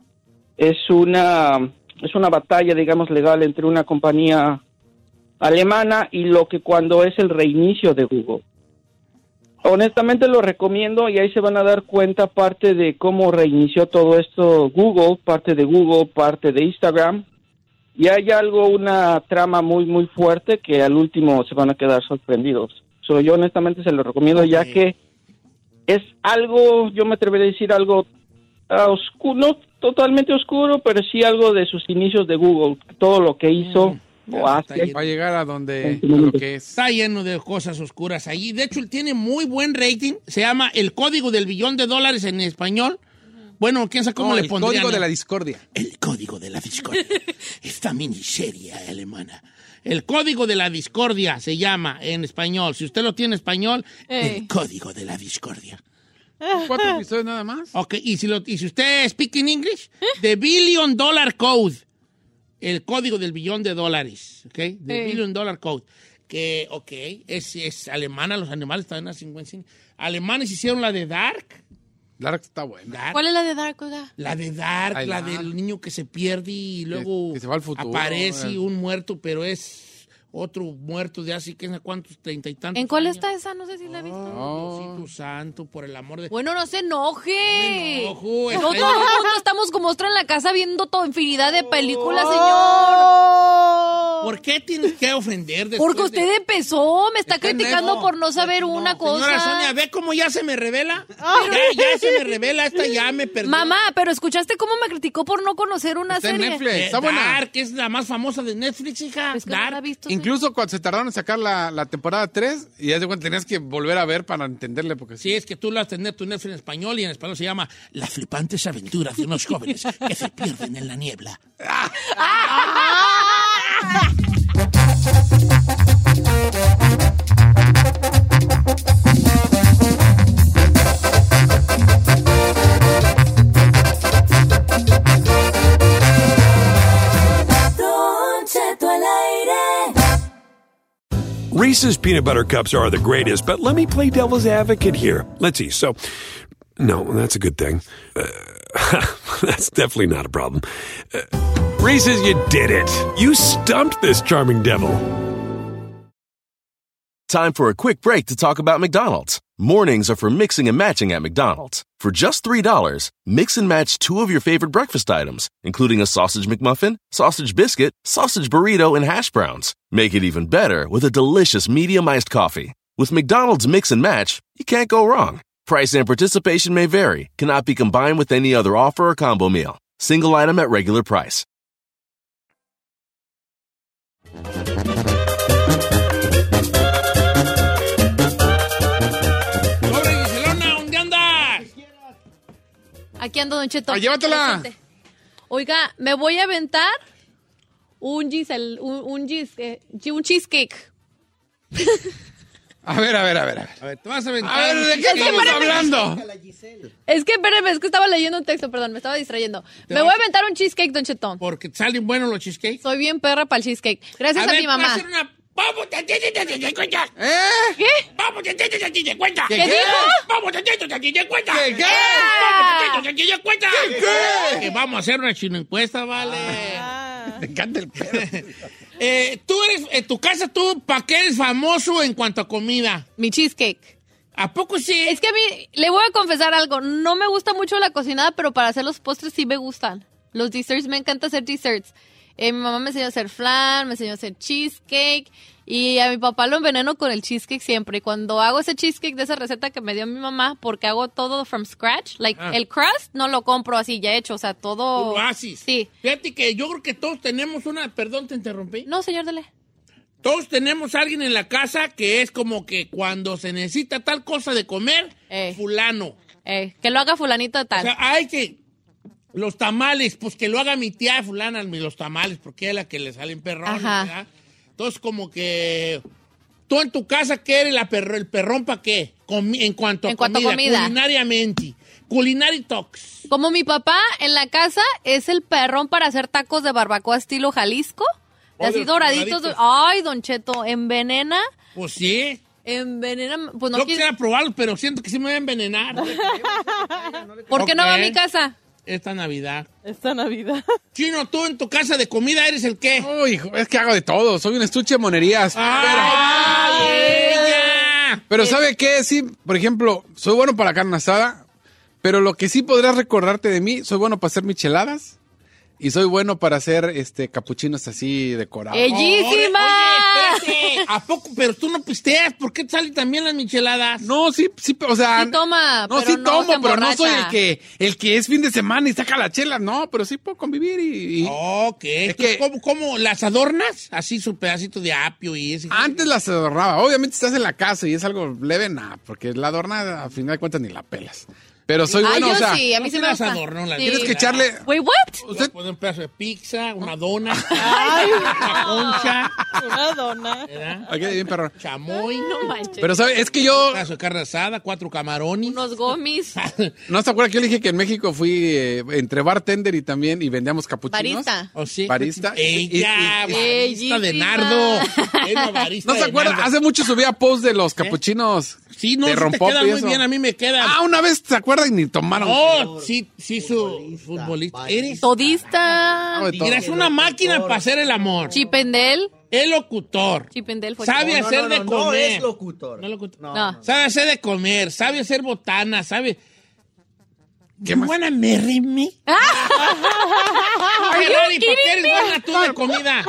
Es una, es una batalla, digamos, legal entre una compañía alemana y lo que cuando es el reinicio de Google. Honestamente lo recomiendo y ahí se van a dar cuenta parte de cómo reinició todo esto Google, parte de Google, parte de Instagram. Y hay algo, una trama muy, muy fuerte que al último se van a quedar sorprendidos. So, yo honestamente se lo recomiendo ya que es algo, yo me atrevería a decir algo uh, oscuro, no totalmente oscuro, pero sí algo de sus inicios de Google, todo lo que hizo Mm, o ya, hace. está Va a llegar a donde, En su a lo momento. que es. Está lleno de cosas oscuras allí. De hecho, él tiene muy buen rating. Se llama El Código del Billón de Dólares en español. Bueno, quién sabe cómo No, le el pondrían. código de ¿no? la discordia. El Código de la Discordia. Esta miniserie alemana. El Código de la Discordia se llama en español. Si usted lo tiene en español, Ey. El Código de la Discordia. ¿Cuatro episodios nada más? Ok, y si, lo, y si usted speak in English, The Billion Dollar Code. El código del billón de dólares. Ok, The Sí. Billion Dollar Code. Que, ok, es, es alemana, los animales están así. Alemanes hicieron la de Dark. Dark está buena. Dark. ¿Cuál es la de Dark, oiga? La de Dark, Ay, la Dark. del niño que se pierde y luego que se va al futuro, aparece eh. un muerto, pero es otro muerto de hace que no sé cuántos, treinta y tantos ¿En cuál años. está esa? No sé si la he visto. Oh, Diosito santo, por el amor de... Bueno, no se enoje. Me enojo, está Nosotros ahí. todo el mundo estamos como monstruos en la casa viendo toda infinidad de películas, señor. Oh. ¿Por qué tienes que ofender después Porque usted de- empezó, me está Está en criticando Netflix. por no saber una cosa. Señora Sonia, ¿ve cómo ya se me revela? Ya, ya se me revela, esta ya me perdió. Mamá, pero ¿escuchaste cómo me criticó por no conocer una Está en serie? Netflix. Eh, Está buena. Dark es la más famosa de Netflix, hija. Es que no la he Dark. visto. Incluso cuando se tardaron en sacar la, la temporada tres, y ya de cuenta tenías que volver a ver para entenderle, porque Sí, es que tú lo has tenido tu Netflix en español y en español se llama Las flipantes aventuras de unos jóvenes que se pierden en la niebla. Reese's peanut butter cups are the greatest, but let me play devil's advocate here. Let's see. So, no, that's a good thing. Uh, that's definitely not a problem. Uh, Reese's, you did it. You stumped this charming devil. Time for a quick break to talk about McDonald's. Mornings are for mixing and matching at McDonald's. For just three dollars, mix and match two of your favorite breakfast items, including a sausage McMuffin, sausage biscuit, sausage burrito, and hash browns. Make it even better with a delicious medium iced coffee. With McDonald's Mix and Match, you can't go wrong. Price and participation may vary. Cannot be combined with any other offer or combo meal. Single item at regular price. Aquí ando, Don Cheto. Ah, llévatela. Oiga, me voy a aventar un, gisel, un, un, gis, eh, un cheesecake. A ver, a ver, a ver. A ver, a ver, te vas a aventar. A ver, ¿de qué estamos hablando? Es que, espérame, es que estaba leyendo un texto, perdón, me estaba distrayendo. Me voy a aventar un cheesecake, Don Chetón. Porque salen buenos los cheesecakes. Soy bien perra para el cheesecake. Gracias a, a ver, mi mamá. Voy a hacer una... ¡Vamos, tantito, tantito, cuenta! ¿Eh? ¿Qué? ¡Vamos, tantito, tantito, cuenta! ¿Qué, ¿Qué dijo? ¡Vamos, tantito, tantito, cuenta! ¿Qué, qué? ¡Vamos, tantito, tantito, cuenta! ¿Qué, qué? Que vamos a hacer una chino encuesta, vale. Ah. Me encanta el perro. eh, tú eres, en tu casa, ¿tú para qué eres famoso en cuanto a comida? Mi cheesecake. ¿A poco sí? Es que a mí, le voy a confesar algo, no me gusta mucho la cocinada, pero para hacer los postres sí me gustan. Los desserts, me encanta hacer desserts. Eh, mi mamá me enseñó a hacer flan, me enseñó a hacer cheesecake y a mi papá lo enveneno con el cheesecake siempre. Y cuando hago ese cheesecake de esa receta que me dio mi mamá, porque hago todo from scratch, like ah. el crust no lo compro así ya hecho, o sea, todo... ¿Tú lo haces? Sí. Fíjate que yo creo que todos tenemos una... Perdón, te interrumpí. No, señor Dele. Todos tenemos a alguien en la casa que es como que cuando se necesita tal cosa de comer, eh. fulano. Eh, que lo haga fulanito de tal. O sea, hay que... Los tamales, pues que lo haga mi tía fulana, los tamales, porque es la que le salen perrones, ¿verdad? Entonces, como que... ¿Tú en tu casa qué eres la perro, el perrón para qué? Comi en cuanto a en comida, cuanto a comida. Culinariamente. Culinary talks. Como mi papá en la casa es el perrón para hacer tacos de barbacoa estilo Jalisco. Oh, así doraditos. doraditos. Ay, Don Cheto, envenena. Pues sí. Envenena. Pues no Yo quiero... quisiera probarlo, pero siento que sí me voy a envenenar. ¿Por qué okay. no va a mi casa? Esta Navidad. Esta Navidad. Chino, tú en tu casa de comida eres el qué? Uy, hijo, es que hago de todo. Soy un estuche de monerías. ¡Ay, pero, ella! Pero ¿sabe qué? Sí, por ejemplo, soy bueno para la carne asada, pero lo que sí podrás recordarte de mí, soy bueno para hacer micheladas y soy bueno para hacer este capuchinos así decorados. ¡Bellísima! Oye, espérate. ¿A poco? Pero tú no pisteas. ¿Por qué te salen también las micheladas? No, sí, sí, o sea... Sí toma, No, pero sí no tomo, se pero no soy el emborracha. que, el que es fin de semana y saca la chela. No, pero sí puedo convivir y... y Ok. es ¿Tú que- ¿Cómo, cómo las adornas? Así su pedacito de apio y ese. Antes las adornaba. Obviamente estás en la casa y es algo leve, nada, porque la adorna a final de cuentas ni la pelas. Pero soy Ah, bueno, yo o sea... sí, a mí sí me las gusta. adorno, las Sí. Tienes que echarle... Wait, what? Usted- Puede un pedazo de pizza, una dona, Ay, una concha, una dona. ¿verdad? Aquí bien, perro. Chamoy, No manches. Pero, ¿sabe? Es que yo... un pedazo de carne asada, cuatro camarones. Unos gomis. ¿No se acuerda que yo le dije que en México fui eh, entre bartender y también y vendíamos capuchinos? Barista. ¿O sí? Barista. Ella, Y- y- barista de Bellísima. Nardo. Era barista ¿No se de acuerda? Nardo. Hace mucho subía post de los capuchinos Sí, no, de sí te rompope queda y muy eso. bien, a mí me queda. Ah, una vez, ¿se acuerdan? Y ni tomaron. No, sí, sí, su futbolista. Eres, Todista. Ah, de todo. eres una máquina para hacer el amor. Chipendel. El locutor. Chipendel fue. Sabe No, hacer no, de no, comer. no es locutor. No es locutor. No, No. no. Sabe hacer de comer, sabe hacer botana, sabe... ¿Qué You más? wanna marry me? Are Oye, you Rani, ¿para qué kidding eres me? buena tú de comida?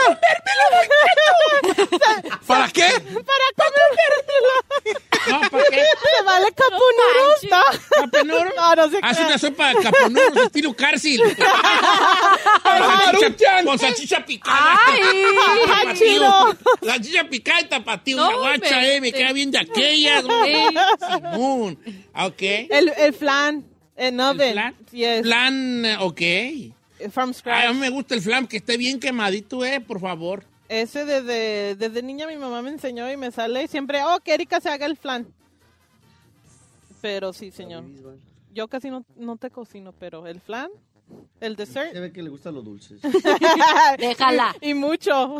¿Para qué? Para comértelo. No, ¿para qué? Se vale capunuros, ¿no? ¿Capenoro? No, no se Haz crea. una sopa de caponuros estilo cárcel. Con salchicha- Con salchicha picada. Ay, Tapatío. chino. Salchicha picada y tapatío. No, Una guacha, me- eh. Me queda bien de aquellas. Sí. Simón. Ok. El, el flan. En oven. ¿Flan? Yes. Flan, eh, ok. From Ay, scratch. a mí me gusta el flan, que esté bien quemadito, eh, por favor. Ese desde, desde niña mi mamá me enseñó y me sale siempre, oh, que Erika se haga el flan. Pero sí, señor. Yo casi no, no te cocino, pero el flan, El dessert. Se ve que le gustan los dulces. Déjala. Y mucho.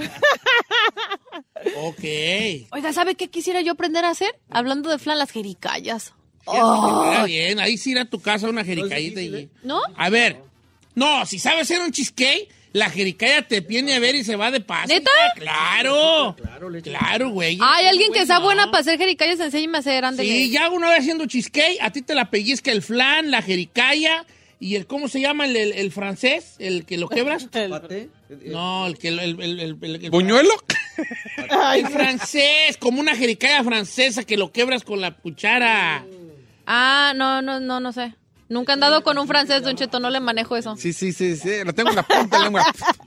Ok. Oiga, ¿sabe qué quisiera yo aprender a hacer? Hablando de flan, las jericayas. Está bien, ahí sí ir a tu casa una jericayita. Y... ¿No? A ver, no, si sabes hacer un cheesecake, la jericaya te viene a ver y se va de paso. ¿Neta? Claro, claro, güey. Hay alguien que sea buena para hacer jericayas, enséñame a hacer, ándale. Sí, ya una vez haciendo cheesecake, a ti te la pellizca el flan, la jericaya y el, ¿cómo se llama el, el, el francés? ¿El que lo quebras? ¿Paté? No, el que... El, el, el, el, el, el ¿Buñuelo? El francés, como una jericaya francesa que lo quebras con la cuchara. Ah, no, no, no, no sé. Nunca he andado con un francés, Don Cheto, no le manejo eso. Sí, sí, sí, sí, lo tengo en la punta de la lengua.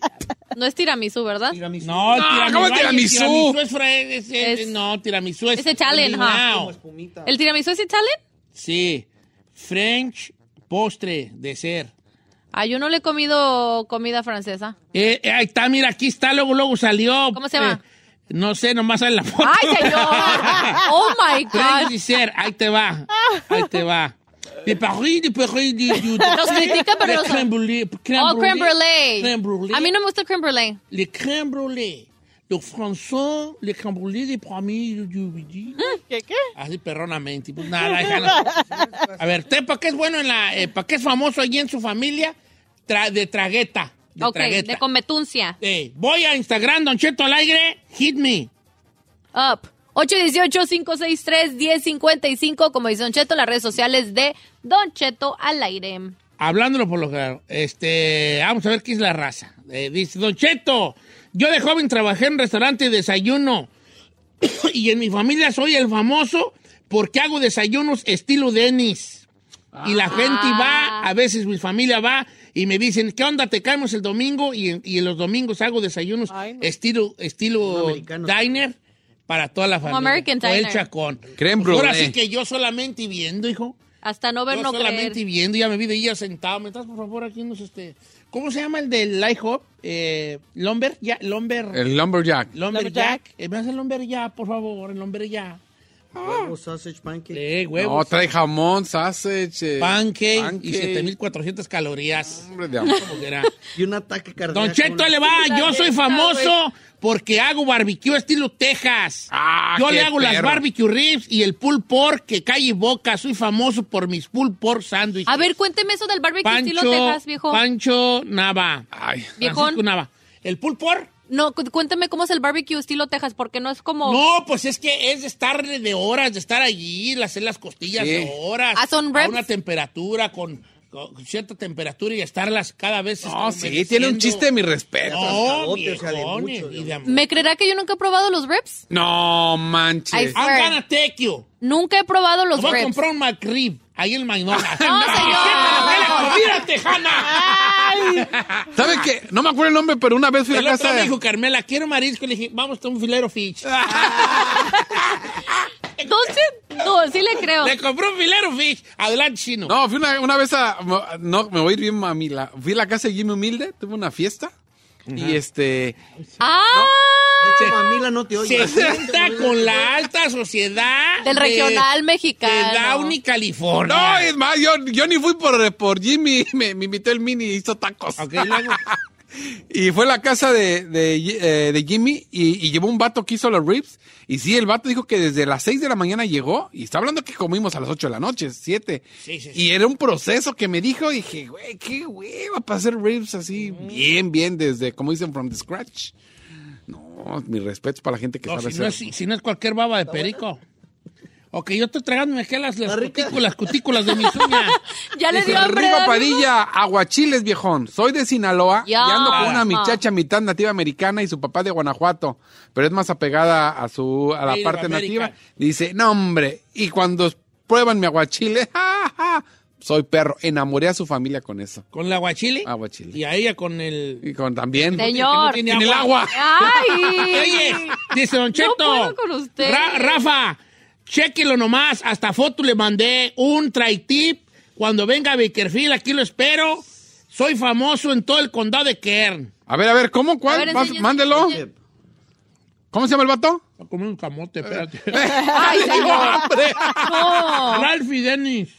No es tiramisú, ¿verdad? Tiramisú. No, No, tiramisú, ¿cómo ay, tiramisú? tiramisú es, fra- es, es- Es- no, tiramisú es es Italian, combinado. huh? ¿El tiramisú es Italian? Sí, French postre, dessert. Ah, yo no le he comido comida francesa. Eh, eh, ahí está, mira, aquí está, luego, luego salió. ¿Cómo se llama? Eh, no sé, nomás sale la foto. ¡Ay, señor! ¡Oh, my French God! dessert, ahí te va, ahí te va. De Paris, de Paris, de... de Los critican, pero de los- crème brûlée, crème Oh, crème brûlée. brûlée. Crème brûlée. A mí no me gusta el crème brûlée. Les crème brûlée. Los français, les crème brûlée de Paris, de Midi. ¿Qué, qué? Así perronamente. Pues nada, déjalo. A ver, ¿usted para qué es bueno en la... Eh, para qué es famoso allí en su familia? Tra- de tragueta. De Ok, tragueta. de cometuncia. Eh, voy a Instagram, Don Cheto al aire, hit me. Up. ocho uno ocho, cinco seis tres, uno cero cinco cinco, como dice Don Cheto, las redes sociales de Don Cheto al aire. Hablándolo por lo claro, este, vamos a ver qué es la raza. Eh, dice, Don Cheto, yo de joven trabajé en restaurante de desayuno y en mi familia soy el famoso porque hago desayunos estilo Dennis. Y la gente va, a veces mi familia va y me dicen, ¿qué onda? Te caemos el domingo y en, y en los domingos hago desayunos Ay, no. estilo, estilo americano. diner para toda la familia. American O el diner. chacón. Crème Pues ahora brûlée. sí que yo solamente viendo, hijo. Hasta no ver, Yo no solamente creer. viendo, ya me vi de ella sentado. ¿Me estás, por favor, aquí unos, este... ¿Cómo se llama el del IHOP? Eh, Lumber, ya, Lumber... El lumberjack. Lumberjack. Eh, ¿Me hace el Lumberjack, por favor? El Lumberjack. Huevo, sausage, pancake. Eh, No, huevos. trae jamón, sausage. eh, Pancake, pancake. y siete mil cuatrocientas calorías. Hombre de amor. Como que era. Y un ataque cardíaco. Don Cheto, ahí le va. Yo soy famoso porque hago barbecue estilo Texas. Ah, Yo qué le hago las perro. barbecue ribs y el pulled pork que cae y boca. Soy famoso por mis pulled pork sándwiches. A ver, cuénteme eso del barbecue Pancho, estilo Texas, viejo. Pancho Nava. Ay. Viejón. Francisco Nava. ¿El pulled pork? No, cu- cuénteme cómo es el barbecue estilo Texas, porque no es como... No, pues es que es de estar de horas, de estar allí, hacer las costillas Sí. de horas. Ah, son a ribs. una temperatura, con, con cierta temperatura y estarlas cada vez... No, sí, humedeciendo. tiene un chiste de mi respeto. No, Cabote, o sea, de viejón, mucho, y de de- ¿Me creerá que yo nunca he probado los ribs? No Ay, manches. sí. I'm gonna take you. Nunca he probado los Voy a ribs. comprar un McRib ahí en Magnolia. No, señor. ¡La comida tejana! ¿Sabe qué? No me acuerdo el nombre, pero una vez fui a El la otro casa me de... dijo, Carmela, quiero marisco. Le dije, vamos a un filero fish. Entonces, no, sí le creo. Le compró un filero fish. Adelante, chino. No, fui una, una vez a... No, me voy a ir bien, mami. La, fui a la casa de Jimmy Humilde, tuve una fiesta. Y este... ¡Ah! De hecho, mamila no te oye. Se sienta con la alta sociedad Del de- regional mexicano. de Downey, California. No, es más, yo, yo ni fui por, por Jimmy. Me, me invitó el mini y hizo tacos. Ok, luego. Y fue a la casa de, de, eh, de Jimmy y, y llevó un vato que hizo los ribs. Y sí, el vato dijo que desde las seis de la mañana llegó. Y está hablando que comimos a las ocho de la noche, siete. Sí, sí, sí. Y era un proceso que me dijo. Y dije, güey, qué hueva para hacer ribs así, bien, bien, desde, como dicen, from the scratch. No, mi respeto para la gente que No, sabe si, no es, hacer. si no es cualquier baba de perico. Ok, yo estoy tragándome aquí las, las ¿Está rica? cutículas, cutículas de mis uñas. Ya le Dice, dio hambre. Rigo amigo. Padilla, aguachiles, viejón. Soy de Sinaloa Ya. y ando con una Ajá. muchacha mitad nativa americana y su papá de Guanajuato, pero es más apegada a su a la Native parte American. nativa. Dice, no, hombre, y cuando prueban mi aguachile, ja, ja, soy perro. Enamoré a su familia con eso. ¿Con el aguachile? Aguachile. Y a ella con el... Y con también. Señor. Que no tiene En el agua. agua. ¡Ay! Oye, dice Don Cheto. puedo con usted. Ra- Rafa, chéquelo nomás. Hasta foto le mandé un try-tip. Cuando venga a Bakerfield, aquí lo espero. Soy famoso en todo el condado de Kern. A ver, a ver, ¿cómo? A ¿Cuál? ver, Vas- enseña, Mándelo. enseña. ¿Cómo se llama el vato? Voy a comer un camote, espérate. ¡Ay, señor! No. Ralph y Dennis.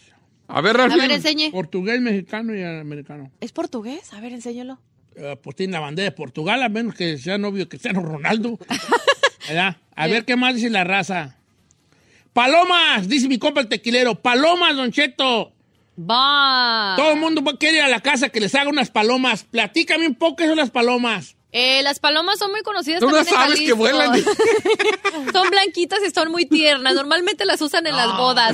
A ver, A Ralphie. ver, enseñe. Portugués, mexicano y americano. ¿Es portugués? A ver, enséñalo. Eh, pues tiene la bandera de Portugal, a menos que sea novio Cristiano Ronaldo. ¿Verdad? A ver qué más dice la raza. Palomas, dice mi compa el tequilero. Palomas, Don Cheto. Va. Todo el mundo quiere ir a la casa que les haga unas palomas. Platícame un poco qué son las palomas. Eh, las palomas son muy conocidas Tú no también en sabes que Jalisco. vuelan. Son blanquitas y son muy tiernas. Normalmente las usan en las bodas.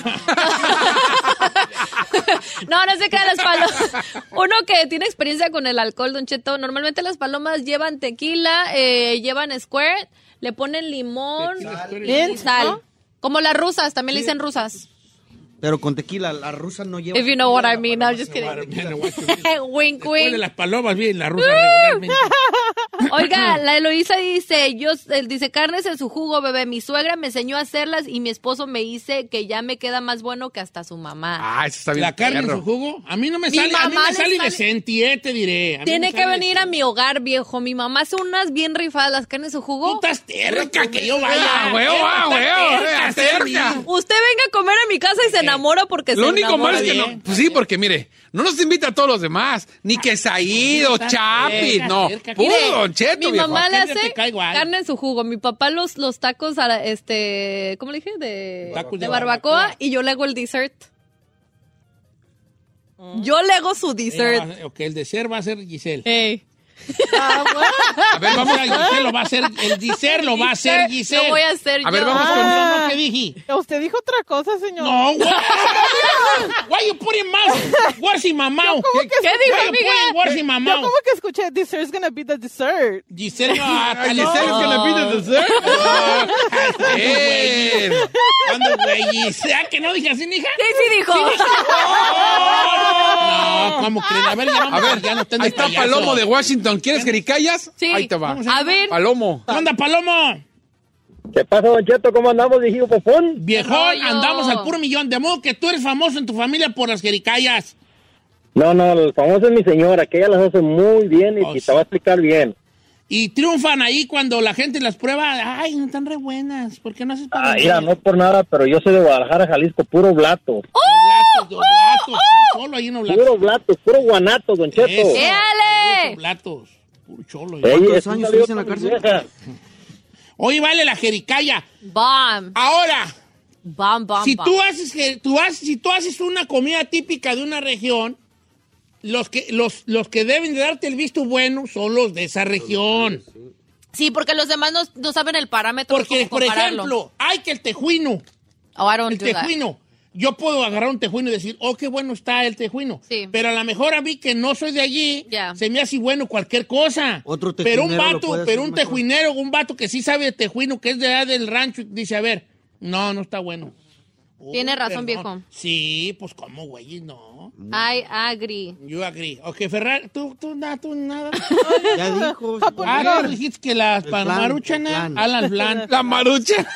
No, no se crean las palomas. Uno que tiene experiencia con el alcohol, Don Cheto, normalmente las palomas llevan tequila, eh, llevan squirt, le ponen limón Tequila, y sal. ¿No? Como las rusas, también le dicen rusas. Pero con tequila, la rusa no lleva. If you know what I mean, I'm just kidding. Wink, Después de wink. las palomas, bien, la rusa regularmente. Oiga, la Eloísa dice, yo, él dice, carnes en su jugo, bebé. Mi suegra me enseñó a hacerlas y mi esposo me dice que ya me queda más bueno que hasta su mamá. Ah, eso está bien. La carne en perro. su jugo, a mí no me Mi sale, a mí mamá me le sale sale- decente, eh, te diré. A mí Tiene me que sale venir a mi hogar, viejo. Mi mamá hace unas bien rifadas, las carnes en su jugo. Tú estás terca que yo vaya. Ah, huevo, ah, Estás huevo, terca, eh, terca. Sergi. Usted venga a comer a mi casa y se enamora porque Lo se único enamora. malo es que bien. no. Pues sí, porque mire, no nos invita a todos los demás. Ni que Saíd o Está Chapi. cerca, No. cerca. Puro Mire, Don Cheto, mi viejo. mamá le Siempre hace te cae igual. carne en su jugo. Mi papá los, los tacos, a la- este, ¿cómo le dije? De, Tacos de de barbacoa, barbacoa. y yo le hago el dessert. Yo le hago su dessert. Eh, ok, el dessert va a ser Giselle. Ey. Ah, bueno. A ver, vamos a Giselle, lo va a hacer, el dessert lo va a hacer Giselle. Lo voy a hacer A ver, yo. vamos con- Ah. ¿Qué dije? Usted dijo otra cosa, señor. No, why, why you putting mouth? Where's my mouth? ¿Cómo que ¿Qué dijo, Why you amiga? putting where's my Yo mouth? como que escuché, dessert's gonna be the dessert. Giselle, no, hasta Ay, le Giselle no. es que le pide dessert. Bien. ¿Cuándo, güey? ¿Sea que no dije así, mija? Sí, sí dijo. No, ¿cómo creen? A ver, ya no, A ver, ya no estén de ahí está payaso. Palomo de Washington. ¿Quieres jericayas? Sí. Ahí te va. A ver. Palomo. ¿Qué onda, Palomo? ¿Qué pasa, Don Cheto? ¿Cómo andamos, viejito popón? Viejón, rollo? andamos al puro millón. De modo que tú eres famoso en tu familia por las jericayas. No, no, el famoso es mi señora, que ella las hace muy bien y, Oh, y sí. te va a explicar bien. Y triunfan ahí cuando la gente las prueba. Ay, no están re buenas. ¿Por qué no haces para Ah, mira, no es por nada, pero yo soy de Guadalajara, Jalisco, puro blato. Oblatos, de oblatos. Solo ahí en oblatos. Puro blato, puro guanato, Don Cheto. Eso. ¡Éale! Puros oblatos. Puro cholo. Ey, ¿Cuántos es un años saludo tuviste en la para mi cárcel? vieja. Oye, vale la jericaya. Bam. Ahora, Bam, bam, si bam. tú haces que tú haces, si tú haces una comida típica de una región, los que los los que deben de darte el visto bueno son los de esa región. Sí, porque los demás no, no saben el parámetro. Porque, cómo por compararlo. ejemplo, hay que el tejuino, Oh, I don't el do that. tejuino. Yo puedo agarrar un tejuino y decir, oh, qué bueno está el tejuino. Sí. Pero a lo mejor a mí que no soy de allí, Ya. se me hace bueno cualquier cosa. Otro pero un tejunero lo vato, puede pero hacer un mejor. tejuinero, un vato que sí sabe de tejuino, que es de allá del rancho, dice, a ver, no, no está bueno. Tiene Oh, razón, perdón. viejo. Sí, pues como, güey, no. I agree. Yo agree. Ok, Ferrari, tú, tú, nada, tú, nada. Ya dijo. Ah, tú dijiste que las El plan, maruchan, el plan. Alan Blan. La marucha.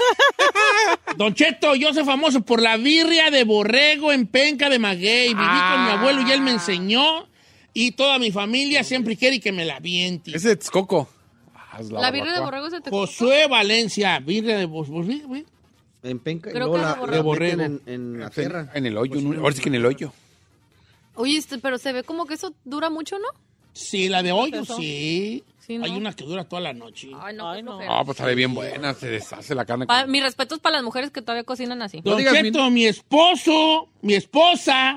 Don Cheto, yo soy famoso por la birria de borrego en penca de maguey. Viví Ah. con mi abuelo y él me enseñó. Y toda mi familia siempre quiere que me la aviente. Ese es Coco. Ah, es La birria de barbacoa. borrego se te... Josué Valencia, birria de bos- bos- bi- bi- En penca y Creo luego que la, de la borrego. meten en, en la tierra. En el hoyo. ¿no? Ahora sí que en el hoyo. Oye, este, pero se ve como que eso dura mucho, ¿no? Sí, la de hoyo, ¿Eso? sí. Sí, ¿no? Hay una que dura toda la noche. Ay, no, qué flojera. Ah, pues sabe bien buena. Se deshace la carne. Pa- con- mi respeto es para las mujeres que todavía cocinan así. Don digas Cheto, mi esposo, mi esposa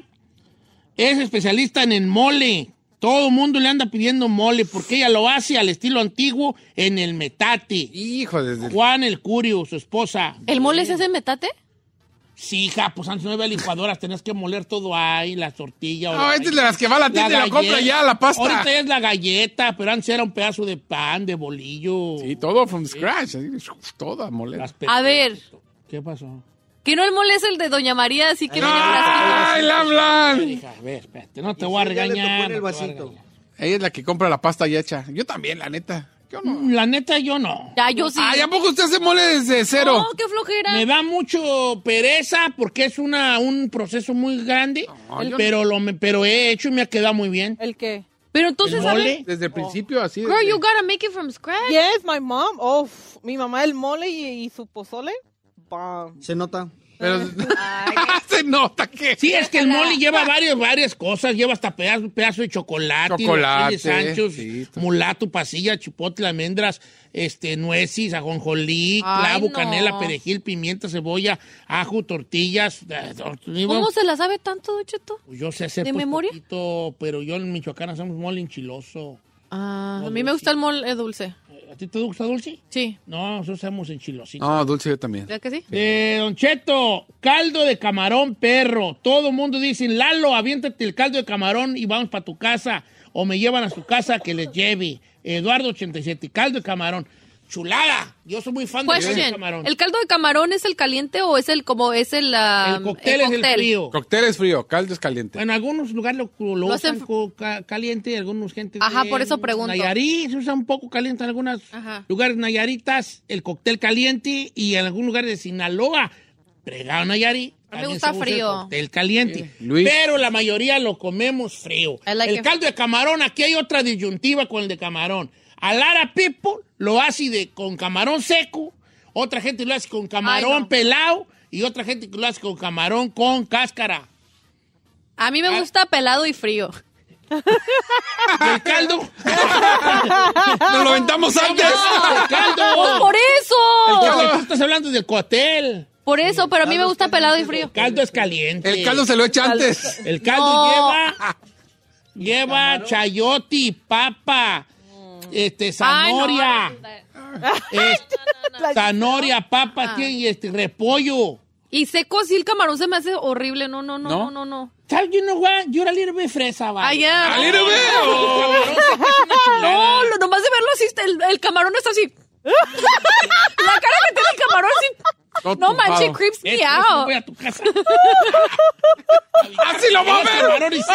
es especialista en el mole. Todo el mundo le anda pidiendo mole porque ella lo hace al estilo antiguo en el metate. Hijo, desde... Juan el Curio, su esposa. ¿El mole se hace en metate? Sí, hija, pues antes no había licuadoras, tenías que moler todo ahí, la tortilla. o No, la esta es de las que va a la tienda y la galleta. compra ya, la pasta. Ahorita es la galleta, pero antes era un pedazo de pan, de bolillo. Sí, todo from scratch. así, toda molera. Las A ver, ¿Qué pasó? que no el mole es el de Doña María, así que viene ¡Ay, la hablan! Hija, a ver, espérate, no te voy a regañar. el no te voy a vasito. regañar. Ella es la que compra la pasta ya hecha. Yo también, la neta. Yo no. Mm, La neta, yo no. Ya, yo sí. Ay, ¿a poco usted hace mole desde cero? No, qué flojera. Me da mucho pereza porque es una, un proceso muy grande, No, yo pero, lo, me- pero he hecho y me ha quedado muy bien. ¿El qué? Pero entonces, ¿El ¿sabe? mole? Desde el principio, así. Girl, desde- you gotta make it from scratch. Yes, my mom. Oh, f- mi mamá el mole y, y su pozole. Bam. Se nota. Pero se nota que... Sí, es que el mole lleva varios, varias cosas. Lleva hasta pedazo, pedazo de chocolate, Chocolate, Sanchos, sí. mulato, pasilla, chipotle, almendras, este, nueces, ajonjolí, Ay, clavo, no. canela, perejil, pimienta, cebolla, ajo, tortillas. ¿Cómo se la sabe tanto, Don Cheto? Yo sé hacer ¿De pues, memoria? poquito, pero yo en Michoacán hacemos mole enchiloso. Ah, No, a mí me gusta el mole dulce. ¿A ti te gusta dulce? Sí. No, nosotros hacemos enchilosito. No, dulce yo también. ¿Verdad que sí? Eh, Don Cheto, caldo de camarón, perro. Todo el mundo dice, Lalo, aviéntate el caldo de camarón y vamos para tu casa. O me llevan a su casa que les lleve. Eduardo ochenta y siete, caldo de camarón. Chulada. Yo soy muy fan del caldo de Question, camarón. ¿el caldo de camarón es el caliente o es el como es el, ah, El cóctel es el frío. Cóctel es frío, caldo es caliente. En algunos lugares lo, lo, Lo usan hacen- co- ca- caliente, algunos gente Ajá, de por eso pregunto. Nayarit se usa un poco caliente en algunos Ajá. lugares nayaritas, el cóctel caliente, y en algún lugar de Sinaloa, pregado Nayarit, A mí me también gusta se usa frío. el cóctel caliente. Luis. Pero la mayoría lo comemos frío. I like el it. caldo de camarón, aquí hay otra disyuntiva con el de camarón. A Lara People lo hace de, con camarón seco, otra gente lo hace con camarón Ay, no. pelado y otra gente lo hace con camarón con cáscara. A mí me gusta pelado y frío. ¿Y el caldo? ¡Nos lo aventamos antes! ¡El caldo! ¡Pues por eso! El caldo, tú estás hablando del cóctel. Por eso, pero a mí me gusta pelado y frío. El caldo es caliente. El caldo se lo echa antes. El caldo No. lleva... Lleva chayote, papa, este, zanahoria. Ay, este, zanahoria, papa, Ah. tiene, y este, repollo. Y seco así el camarón se me hace horrible. No, no, no, ¿No? no, no, no. ¿Sabes? You know what? You're a little bit fresa, va. Ay, ya. ¡A little bit! Camarón seco es una chulada. No, lo, nomás de verlo así, el, el camarón está así. La cara que tiene el camarón así. Todo No manches, tumbado. creeps Es me que yo out. voy a tu casa. ¡Así lo va a ver! Camarón y seco.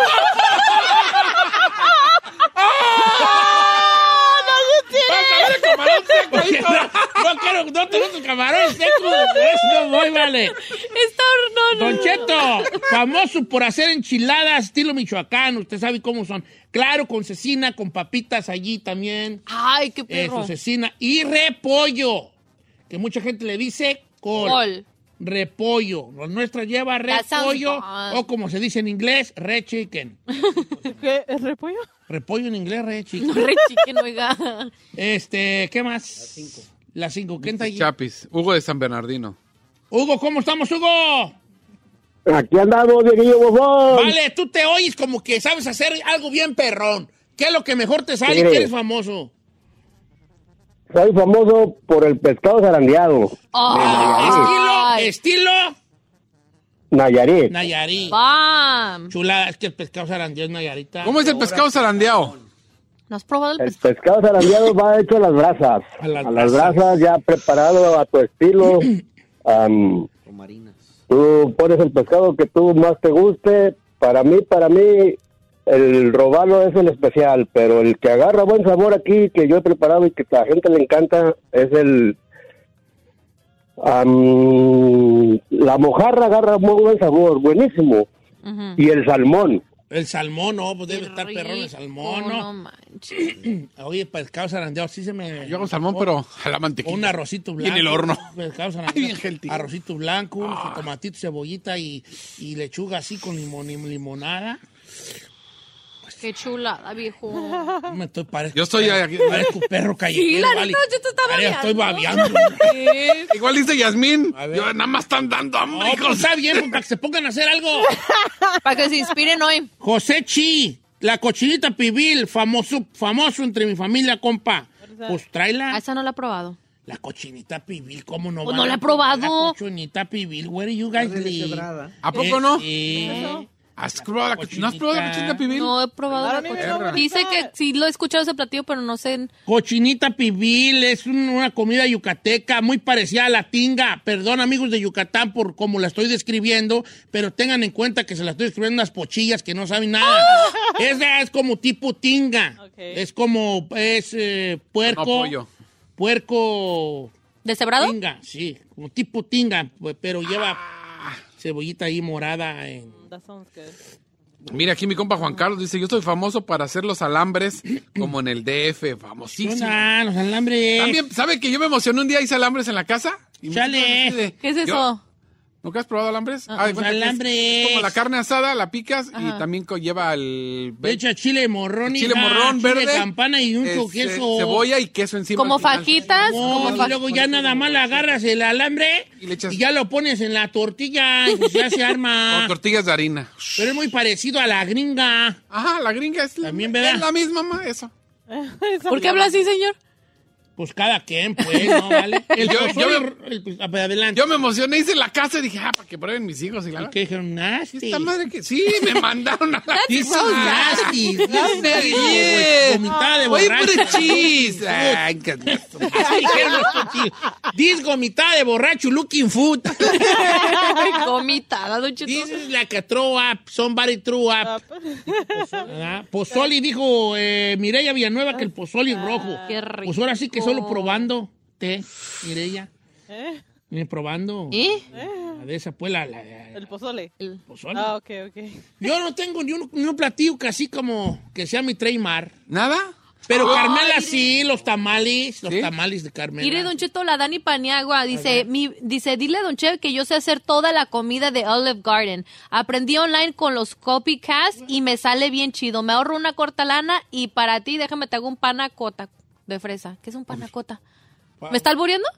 ¡Vas a ver el camarón seco! Porque no, no quiero, no te gustan camarones secos. Eso no voy, vale. Está, no, no, Don no. Cheto, famoso por hacer enchiladas estilo Michoacán. Usted sabe cómo son. Claro, con cecina, con papitas allí también. Ay, qué Eso, perro. cecina. Y repollo, que mucha gente le dice col. Col. Repollo. La nuestra lleva That sounds repollo, fun. o como se dice en inglés, red chicken. ¿Qué? ¿Es repollo? Repollo en inglés, red chicken. No, re chicken, oiga. Este, ¿qué más? Las cinco. Las cinco. ¿Quién está allí? Chapis, Hugo de San Bernardino. Hugo, ¿cómo estamos, Hugo? Aquí andamos, Dieguillo Bofón. Vale, tú te oyes como que sabes hacer algo bien perrón. ¿Qué es lo que mejor te sale y Mire. que eres famoso? Soy famoso por el pescado zarandeado. Ay. Estilo, estilo Nayarit. Nayarit. Bam. Chulada, es que el pescado zarandeado es Nayarita. ¿Cómo es el pescado zarandeado? ¿No has probado el El pescado? pescado zarandeado va hecho a las brasas. A las A las brasas. brasas, ya preparado a tu estilo. Am, tú pones el pescado que tú más te guste. Para mí, para mí, el robalo es el especial, pero el que agarra buen sabor aquí, que yo he preparado y que a la gente le encanta, es el... am, la mojarra agarra muy buen sabor, buenísimo. Ujú. Y el salmón. El salmón, no, pues debe Qué estar perrón el rico, salmón, No ¿no? manches. Oye, pescado zarandeado, sí se me... Yo hago salmón, pero a la mantequilla. Un arrocito Y blanco. en el horno. Pescado Ay, zarandeado. bien healthy. Arrocito blanco, unos tomatitos, cebollita y, y lechuga así con limón y limonada. Qué chulada, viejo. No me estoy parezco. Yo estoy aquí. Parezco perro callejero. Sí, la vale. neta, yo te estaba Vale, babeando. estoy babeando. Sí. Igual dice Yasmín. A ver. Yo nada más están dando hambre, No, pues hijos. está bien, pues, para que se pongan a hacer algo. Para que se inspiren hoy. José Chi, la cochinita pibil, famoso, famoso entre mi familia, compa. Pues A tráela. esa no la he probado. La cochinita pibil, ¿cómo no? Pues van no la a he probado. La cochinita pibil, where you guys live? ¿A poco no? Eh, ¿Has probado la cochi- ¿No has probado la cochinita pibil? No he probado Claro, la a mí me cochinita. gusta. Dice que sí lo he escuchado ese platillo, pero no sé. Cochinita pibil es un- una comida yucateca muy parecida a la tinga. Perdón, amigos de Yucatán, por cómo la estoy describiendo, pero tengan en cuenta que se la estoy describiendo unas pochillas que no saben nada. Esa es como tipo tinga. Ok. Es como, es eh, puerco. No, pollo. Puerco ¿Deshebrado? tinga, sí, como tipo tinga, pues, pero lleva cebollita ahí morada. En... That sounds good. Mira, aquí mi compa Juan Carlos dice, yo soy famoso para hacer los alambres como en el D F, famosísimo. Ah, los alambres. También, ¿sabe que yo me emocioné un día hice alambres en la casa? Y me Chale. puse así de- ¿Qué es yo- eso? ¿Nunca has probado alambres? Ah, Ah, de los cuenta que es- alambres. Es como la carne asada, la picas Ajá. y también co- lleva el... Le echa chile morrón, chile hija, morrón chile verde, campana y un este, queso. cebolla y queso encima. Como al final. fajitas. No, como y fa- luego ya nada más le agarras el alambre Y le echas- y ya lo pones en la tortilla y pues ya se Con arma. tortillas de harina. Pero es muy parecido a la gringa. Ajá, la gringa es, También, ¿verdad? es la misma, ma, eso. ¿Por qué habla así, señor? Pues cada quien, pues, ¿no? ¿Vale? El Yo- pozole, yo- el- pues, adelante. Yo me emocioné, hice la casa y dije, ah, para que prueben mis hijos. Y la ¿Y qué dijeron? Nasty. Esta madre que... Sí, me mandaron a la... This is nasty. This is nasty. Yeah. Vomitada de Voy borracho. por el cheese. Ay, qué- Así dijeron los cochillos. This gomitada de borracho looking food. Gomitada, Don Cheto. This is like a throw up. Somebody threw up. ¿Verdad? Pozoli dijo eh, Mireya Villanueva que el pozoli es rojo. Qué rico. Pues ahora sí que solo probando té, Mireya. ¿Eh? Viene probando. ¿Eh? La de esa, pues, la, la- la- El pozole. El- pozole. Ah, ok, ok. Yo no tengo ni un, ni un platillo que así como que sea mi trademark. ¿Nada? Pero Ay, Carmela sí, los tamales, los ¿Sí? tamales de Carmela. Mire, Don Cheto, la Dani Paniagua dice, mi, dice, dile a Don Cheto que yo sé hacer toda la comida de Olive Garden. Aprendí online con los copycats y me sale bien chido. Me ahorro una corta lana y para ti, déjame te hago un panacota de fresa. ¿Qué es un panacota? ¿Me está albureando?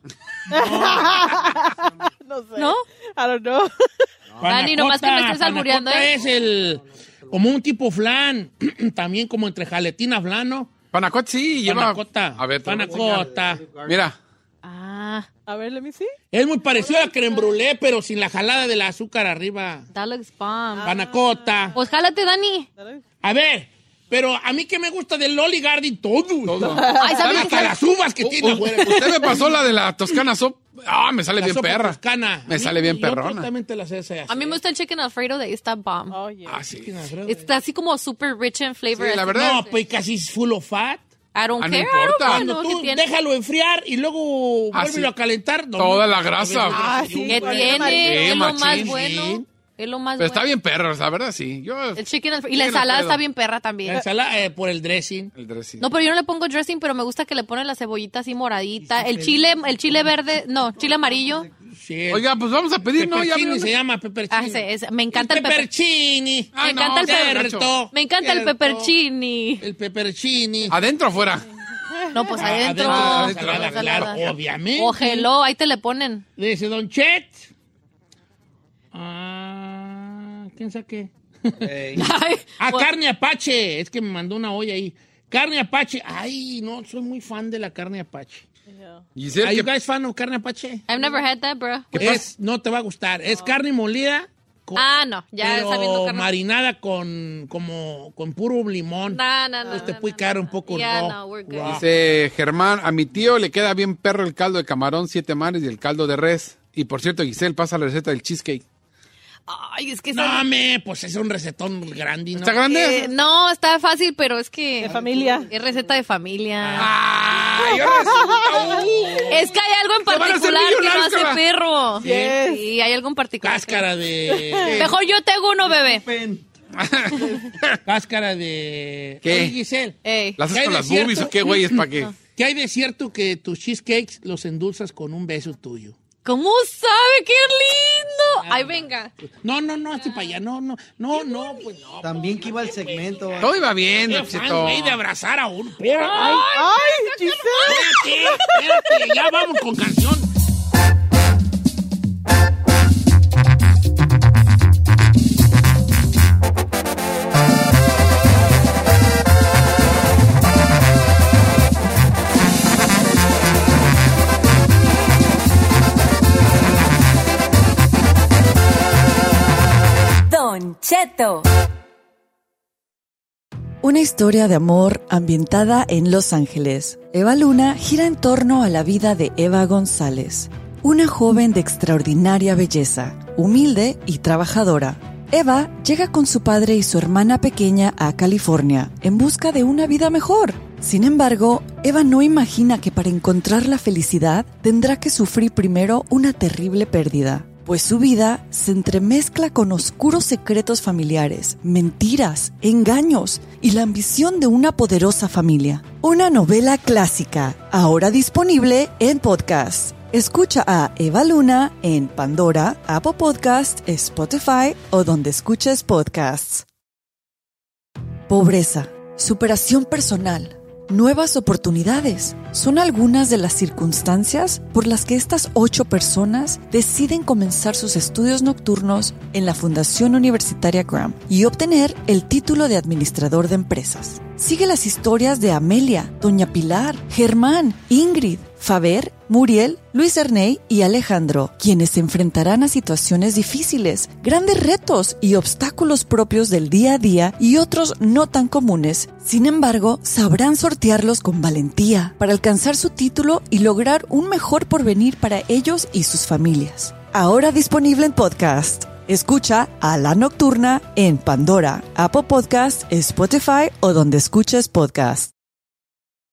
No sé. ¿No? I don't know. Dani, nomás que me estés albureando, Panacota ¿eh? es el, como un tipo flan, también como entre jaletina flan, ¿no? Panacot sí, lleva... Panacota. A ver, te voy a Panacota. Mira. Ah, A ver, let me see. Es muy parecido a la creme brûlée, pero sin la jalada del azúcar arriba. that looks bomb. Panacota. Pues jálate, Dani. A ver, pero a mí que me gusta del Olive Garden todo. Todo. Ay, ¿sabes Hasta qué? las uvas que U- tiene u- afuera. Usted me pasó la de la Toscana Sop. Ah, me sale La bien sopa perra. toscana. Me A mí- sale bien yo perrona. totalmente la sé hacer. A mí me gusta el chicken alfredo de esta bomb. Oh, yeah. Ah, sí. Está así como super rich in flavor. Sí, la verdad. No, pues casi es full of fat. I don't Ah, no care. importa. I don't Cuando know tú qué tiene. déjalo enfriar y luego Ah, vuélvelo sí. a calentar. no, Toda no, la grasa. Ah, sí. ¿Qué Bueno, tiene? amarillo. Es lo más machín, bueno. sí. Es lo más Pero está bueno. bien perra, la verdad, sí. Yo... El chicken alfredo. Y la Chicken ensalada Alfredo. está bien perra también. La ensalada eh, por el dressing. El dressing. No, pero yo no le pongo dressing, pero me gusta que le ponen la cebollita así moradita. El chile, el chile verde, no, chile amarillo. Sí, el Oiga, pues vamos a pedir, ¿no? Ya peppercini vieron. se llama peppercini. Ah, ese- ese- me encanta el, el pepper. peppercini. Ah, Me no, encanta el sea pepper. gacho. Me encanta el Cierto. peppercini. El peppercini. ¿Adentro o afuera? No, pues Ah, adentro. adentro, La adentro, ensalada. claro, obviamente. O hello, ahí te le ponen. Le dice Don Chet. Ah, ¿quién saqué? Ey. Ay, Ah, pues- carne apache. Es que me mandó una olla ahí. Carne apache. Ay, no, soy muy fan de la carne apache. Yeah. Giselle, ¿Are you ¿qué- guys fan of carne apache? I've never had that, bro. Es, no te va a gustar. Es carne molida. Con, Ah, no, ya pero sabiendo carne. marinada con, como, con puro limón. No, no, no. Entonces te no, puede no, caer no. un poco Yeah, raw. no, we're good. raw. Dice Germán, a mi tío le queda bien perro el caldo de camarón, siete mares y el caldo de res. Y por cierto, Giselle pasa la receta del cheesecake. Ay, es que No, esa- me, pues es un recetón grande, ¿no? ¿Está grande? Eh, no, está fácil, pero es que... De familia. Es receta de familia. ¡Ay, ahora resulta! ¡Uh! Es que hay algo en ¡Te van a hacer particular que no millonarios, hace cara! perro. Yes. Sí, hay algo en particular. Cáscara de... Mejor yo te hago uno, bebé. Pen. Cáscara de... ¿Qué? Oye, Giselle, Ey. ¿Las ¿Qué haces hay con de las boobies cierto? o qué, güey? ¿Es para qué? ¿qué hay de cierto que tus cheesecakes los endulzas con un beso tuyo? ¿Cómo sabe? ¡Qué lindo! Ay, venga. No, no, no, así para allá. No, no, no, no, pues no. También que iba el segmento. Todo iba bien, Qué Don fan, Cheto. güey, de abrazar a uno. Espérate, ¡Ay, Giselle! espérate, espérate, ya vamos con canción. Don Cheto. Una historia de amor ambientada en Los Ángeles. Eva Luna gira en torno a la vida de Eva González, una joven de extraordinaria belleza, humilde y trabajadora. Eva llega con su padre y su hermana pequeña a California en busca de una vida mejor. Sin embargo, Eva no imagina que para encontrar la felicidad tendrá que sufrir primero una terrible pérdida, pues su vida se entremezcla con oscuros secretos familiares, mentiras, engaños y la ambición de una poderosa familia. Una novela clásica, ahora disponible en podcast. Escucha a Eva Luna en Pandora, Apple Podcast, Spotify o donde escuches podcasts. Pobreza, superación personal, nuevas oportunidades son algunas de las circunstancias por las que estas ocho personas deciden comenzar sus estudios nocturnos en la Fundación Universitaria Graham y obtener el título de administrador de empresas. Sigue las historias de Amelia, Doña Pilar, Germán, Ingrid, Faber, Muriel, Luis Erney y Alejandro, quienes se enfrentarán a situaciones difíciles, grandes retos y obstáculos propios del día a día y otros no tan comunes. Sin embargo, sabrán sortearlos con valentía para alcanzar su título y lograr un mejor porvenir para ellos y sus familias. Ahora disponible en podcast. Escucha a La Nocturna en Pandora, Apple Podcast, Spotify o donde escuches podcast.